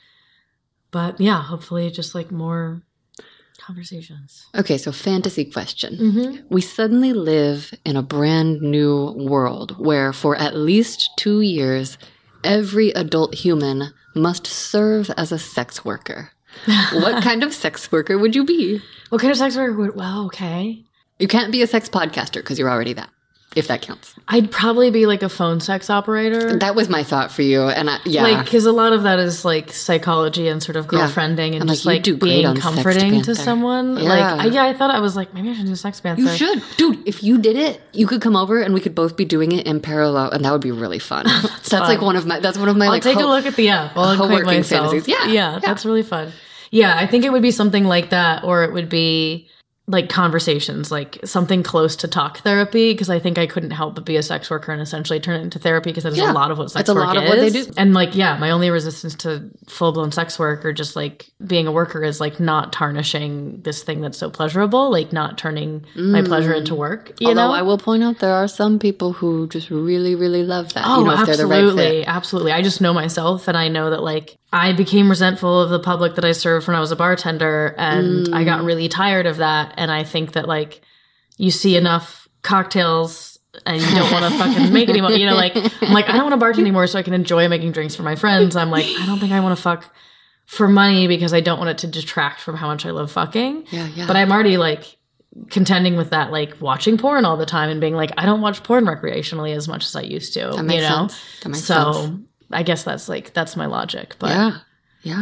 But yeah, hopefully just like more conversations. Okay, so fantasy question. We suddenly live in a brand new world where for at least 2 years, every adult human must serve as a sex worker. What kind of sex worker would you be? What kind of sex worker would... Well, okay. You can't be a sex podcaster because you're already that, if that counts. I'd probably be like a phone sex operator. That was my thought for you. And like, because a lot of that is like psychology and sort of girlfriending and just like being comforting to someone. I thought I was like, maybe I should do Sex Panther. You should. Dude, if you did it, you could come over and we could both be doing it in parallel and that would be really fun. That's like one of my I'll take a look at the app. I'll acquaint myself. Fantasies. Yeah, that's really fun. Yeah, I think it would be something like that, or it would be like conversations, like something close to talk therapy, because I think I couldn't help but be a sex worker and essentially turn it into therapy because that is a lot of what sex work is. It's a lot of what they do. And like, my only resistance to full-blown sex work or just like being a worker is like not tarnishing this thing that's so pleasurable, like not turning my pleasure into work, you know? I will point out there are some people who just really, really love that. Oh, if absolutely. They're the right fit. Absolutely. I just know myself and I know that like I became resentful of the public that I served when I was a bartender and I got really tired of that. And I think that like you see enough cocktails and you don't want to fucking make anymore. You know, like I'm like, I don't want to bartend anymore so I can enjoy making drinks for my friends. I'm like, I don't think I want to fuck for money because I don't want it to detract from how much I love fucking. Yeah. But I'm already like contending with that, like watching porn all the time and being like, I don't watch porn recreationally as much as I used to. That makes sense. That makes sense. I guess that's my logic. But yeah.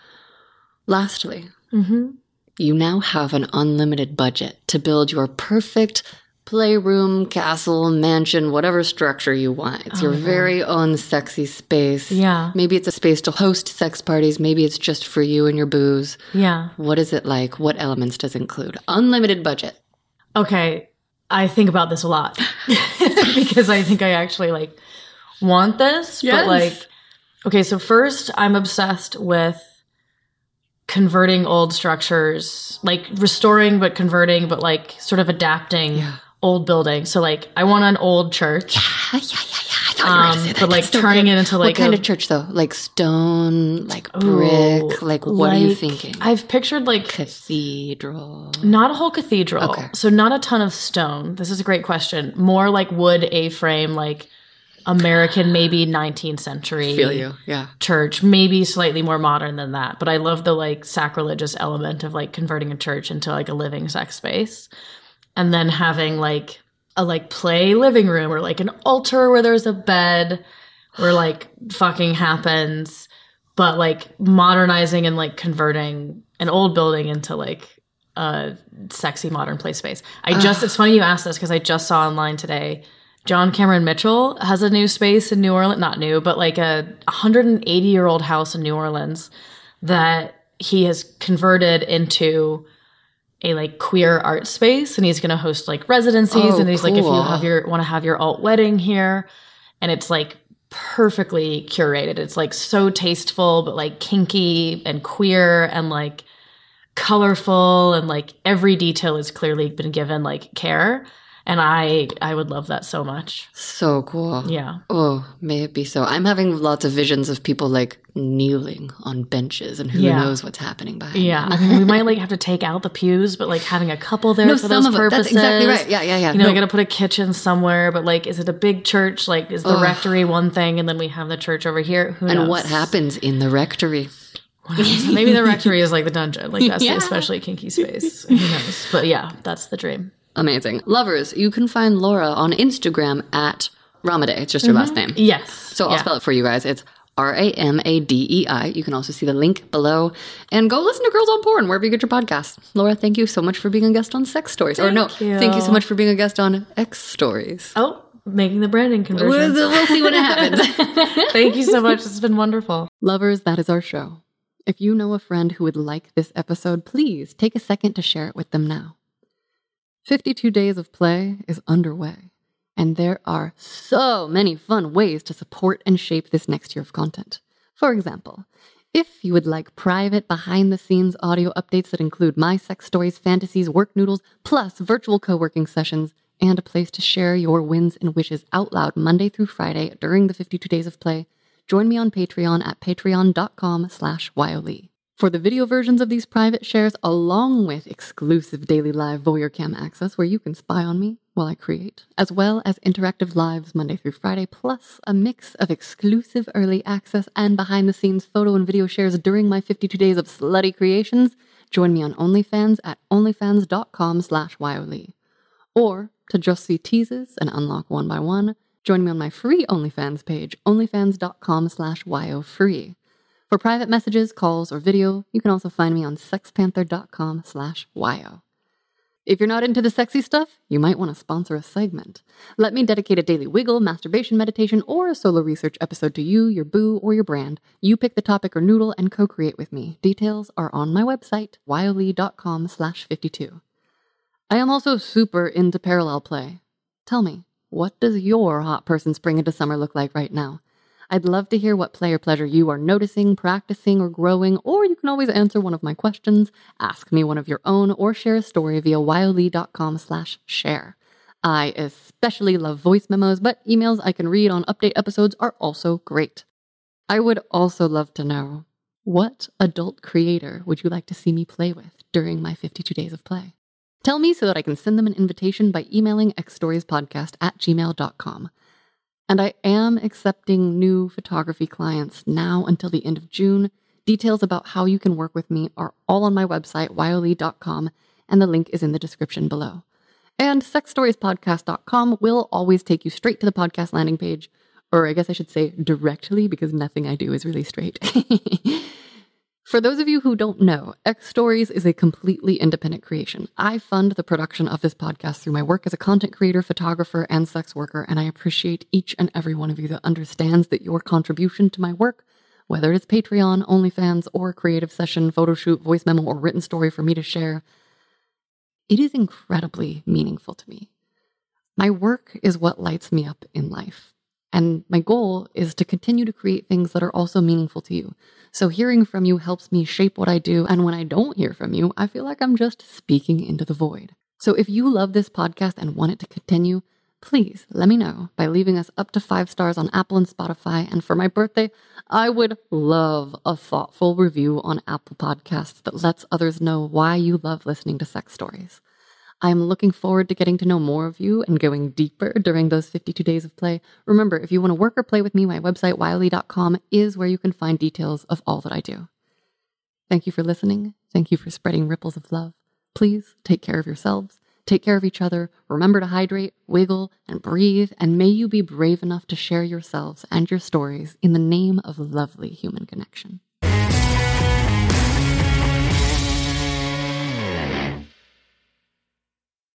Lastly, you now have an unlimited budget to build your perfect playroom, castle, mansion, whatever structure you want. It's your very own sexy space. Yeah. Maybe it's a space to host sex parties. Maybe it's just for you and your booze. Yeah. What is it like? What elements does it include? Unlimited budget. Okay. I think about this a lot because I think I actually like want this. Yes. But like, okay, so first I'm obsessed with converting old structures, like restoring but converting, but like sort of adapting old buildings. So like I want an old church. Yeah. I thought you were going to say that. But like That's so turning good. it into like what kind of church though? Like stone, like brick, like what are you thinking? I've pictured like cathedral. Not a whole cathedral. Okay. So not a ton of stone. This is a great question. More like wood A-frame, like American, maybe 19th century Feel you. Yeah. church, maybe slightly more modern than that. But I love the like sacrilegious element of like converting a church into like a living sex space. And then having like a like play living room or like an altar where there's a bed where like fucking happens, but like modernizing and like converting an old building into like a sexy modern play space. It's funny you asked this because I just saw online today, John Cameron Mitchell has a new space in New Orleans, not new, but like a 180-year-old house in New Orleans that he has converted into a like queer art space, and he's going to host like residencies. And he's like, if you want to have your alt wedding here, and it's like perfectly curated. It's like so tasteful, but like kinky and queer and like colorful, and like every detail has clearly been given like care. And I would love that so much. So cool. Yeah. Oh, may it be so. I'm having lots of visions of people like kneeling on benches and who knows what's happening behind them. I mean, we might like have to take out the pews, but like having a couple there for those purposes. That's exactly right. Yeah. You know, we got to put a kitchen somewhere, but like, is it a big church? Like, is the rectory one thing and then we have the church over here? Who knows? And what happens in the rectory? Maybe the rectory is like the dungeon. Like that's the especially kinky space. Who knows? But yeah, that's the dream. Amazing. Lovers, you can find Laura on Instagram at Ramadei. It's just her last name. Yes. So I'll spell it for you guys. It's Ramadei. You can also see the link below. And go listen to Girls on Porn, wherever you get your podcasts. Laura, thank you so much for being a guest on Sex Stories. Thank you so much for being a guest on X Stories. Oh, making the branding conversion. We'll see what happens. Thank you so much. It's been wonderful. Lovers, that is our show. If you know a friend who would like this episode, please take a second to share it with them now. 52 Days of Play is underway, and there are so many fun ways to support and shape this next year of content. For example, if you would like private behind-the-scenes audio updates that include my sex stories, fantasies, work noodles, plus virtual co-working sessions, and a place to share your wins and wishes out loud Monday through Friday during the 52 Days of Play, join me on Patreon at patreon.com/YOLE. For the video versions of these private shares, along with exclusive daily live voyeur cam access where you can spy on me while I create, as well as interactive lives Monday through Friday, plus a mix of exclusive early access and behind-the-scenes photo and video shares during my 52 days of slutty creations, join me on OnlyFans at onlyfans.com/YOLE. Or, to just see teases and unlock one by one, join me on my free OnlyFans page, onlyfans.com/YOFree. For private messages, calls, or video, you can also find me on sexpanther.com/YO. If you're not into the sexy stuff, you might want to sponsor a segment. Let me dedicate a daily wiggle, masturbation meditation, or a solo research episode to you, your boo, or your brand. You pick the topic or noodle and co-create with me. Details are on my website, yole.com/52. I am also super into parallel play. Tell me, what does your hot person spring into summer look like right now? I'd love to hear what play or pleasure you are noticing, practicing, or growing, or you can always answer one of my questions, ask me one of your own, or share a story via yole.com/share. I especially love voice memos, but emails I can read on update episodes are also great. I would also love to know, what adult creator would you like to see me play with during my 52 days of play? Tell me so that I can send them an invitation by emailing xstoriespodcast@gmail.com. And I am accepting new photography clients now until the end of June. Details about how you can work with me are all on my website, wyolee.com, and the link is in the description below. And sexstoriespodcast.com will always take you straight to the podcast landing page, or I guess I should say directly, because nothing I do is really straight. For those of you who don't know, X Stories is a completely independent creation. I fund the production of this podcast through my work as a content creator, photographer, and sex worker, and I appreciate each and every one of you that understands that your contribution to my work, whether it's Patreon, OnlyFans, or creative session, photo shoot, voice memo, or written story for me to share, it is incredibly meaningful to me. My work is what lights me up in life. And my goal is to continue to create things that are also meaningful to you. So hearing from you helps me shape what I do. And when I don't hear from you, I feel like I'm just speaking into the void. So if you love this podcast and want it to continue, please let me know by leaving us up to 5 stars on Apple and Spotify. And for my birthday, I would love a thoughtful review on Apple Podcasts that lets others know why you love listening to sex stories. I'm looking forward to getting to know more of you and going deeper during those 52 days of play. Remember, if you want to work or play with me, my website, wyolee.com, is where you can find details of all that I do. Thank you for listening. Thank you for spreading ripples of love. Please take care of yourselves. Take care of each other. Remember to hydrate, wiggle, and breathe. And may you be brave enough to share yourselves and your stories in the name of lovely human connection.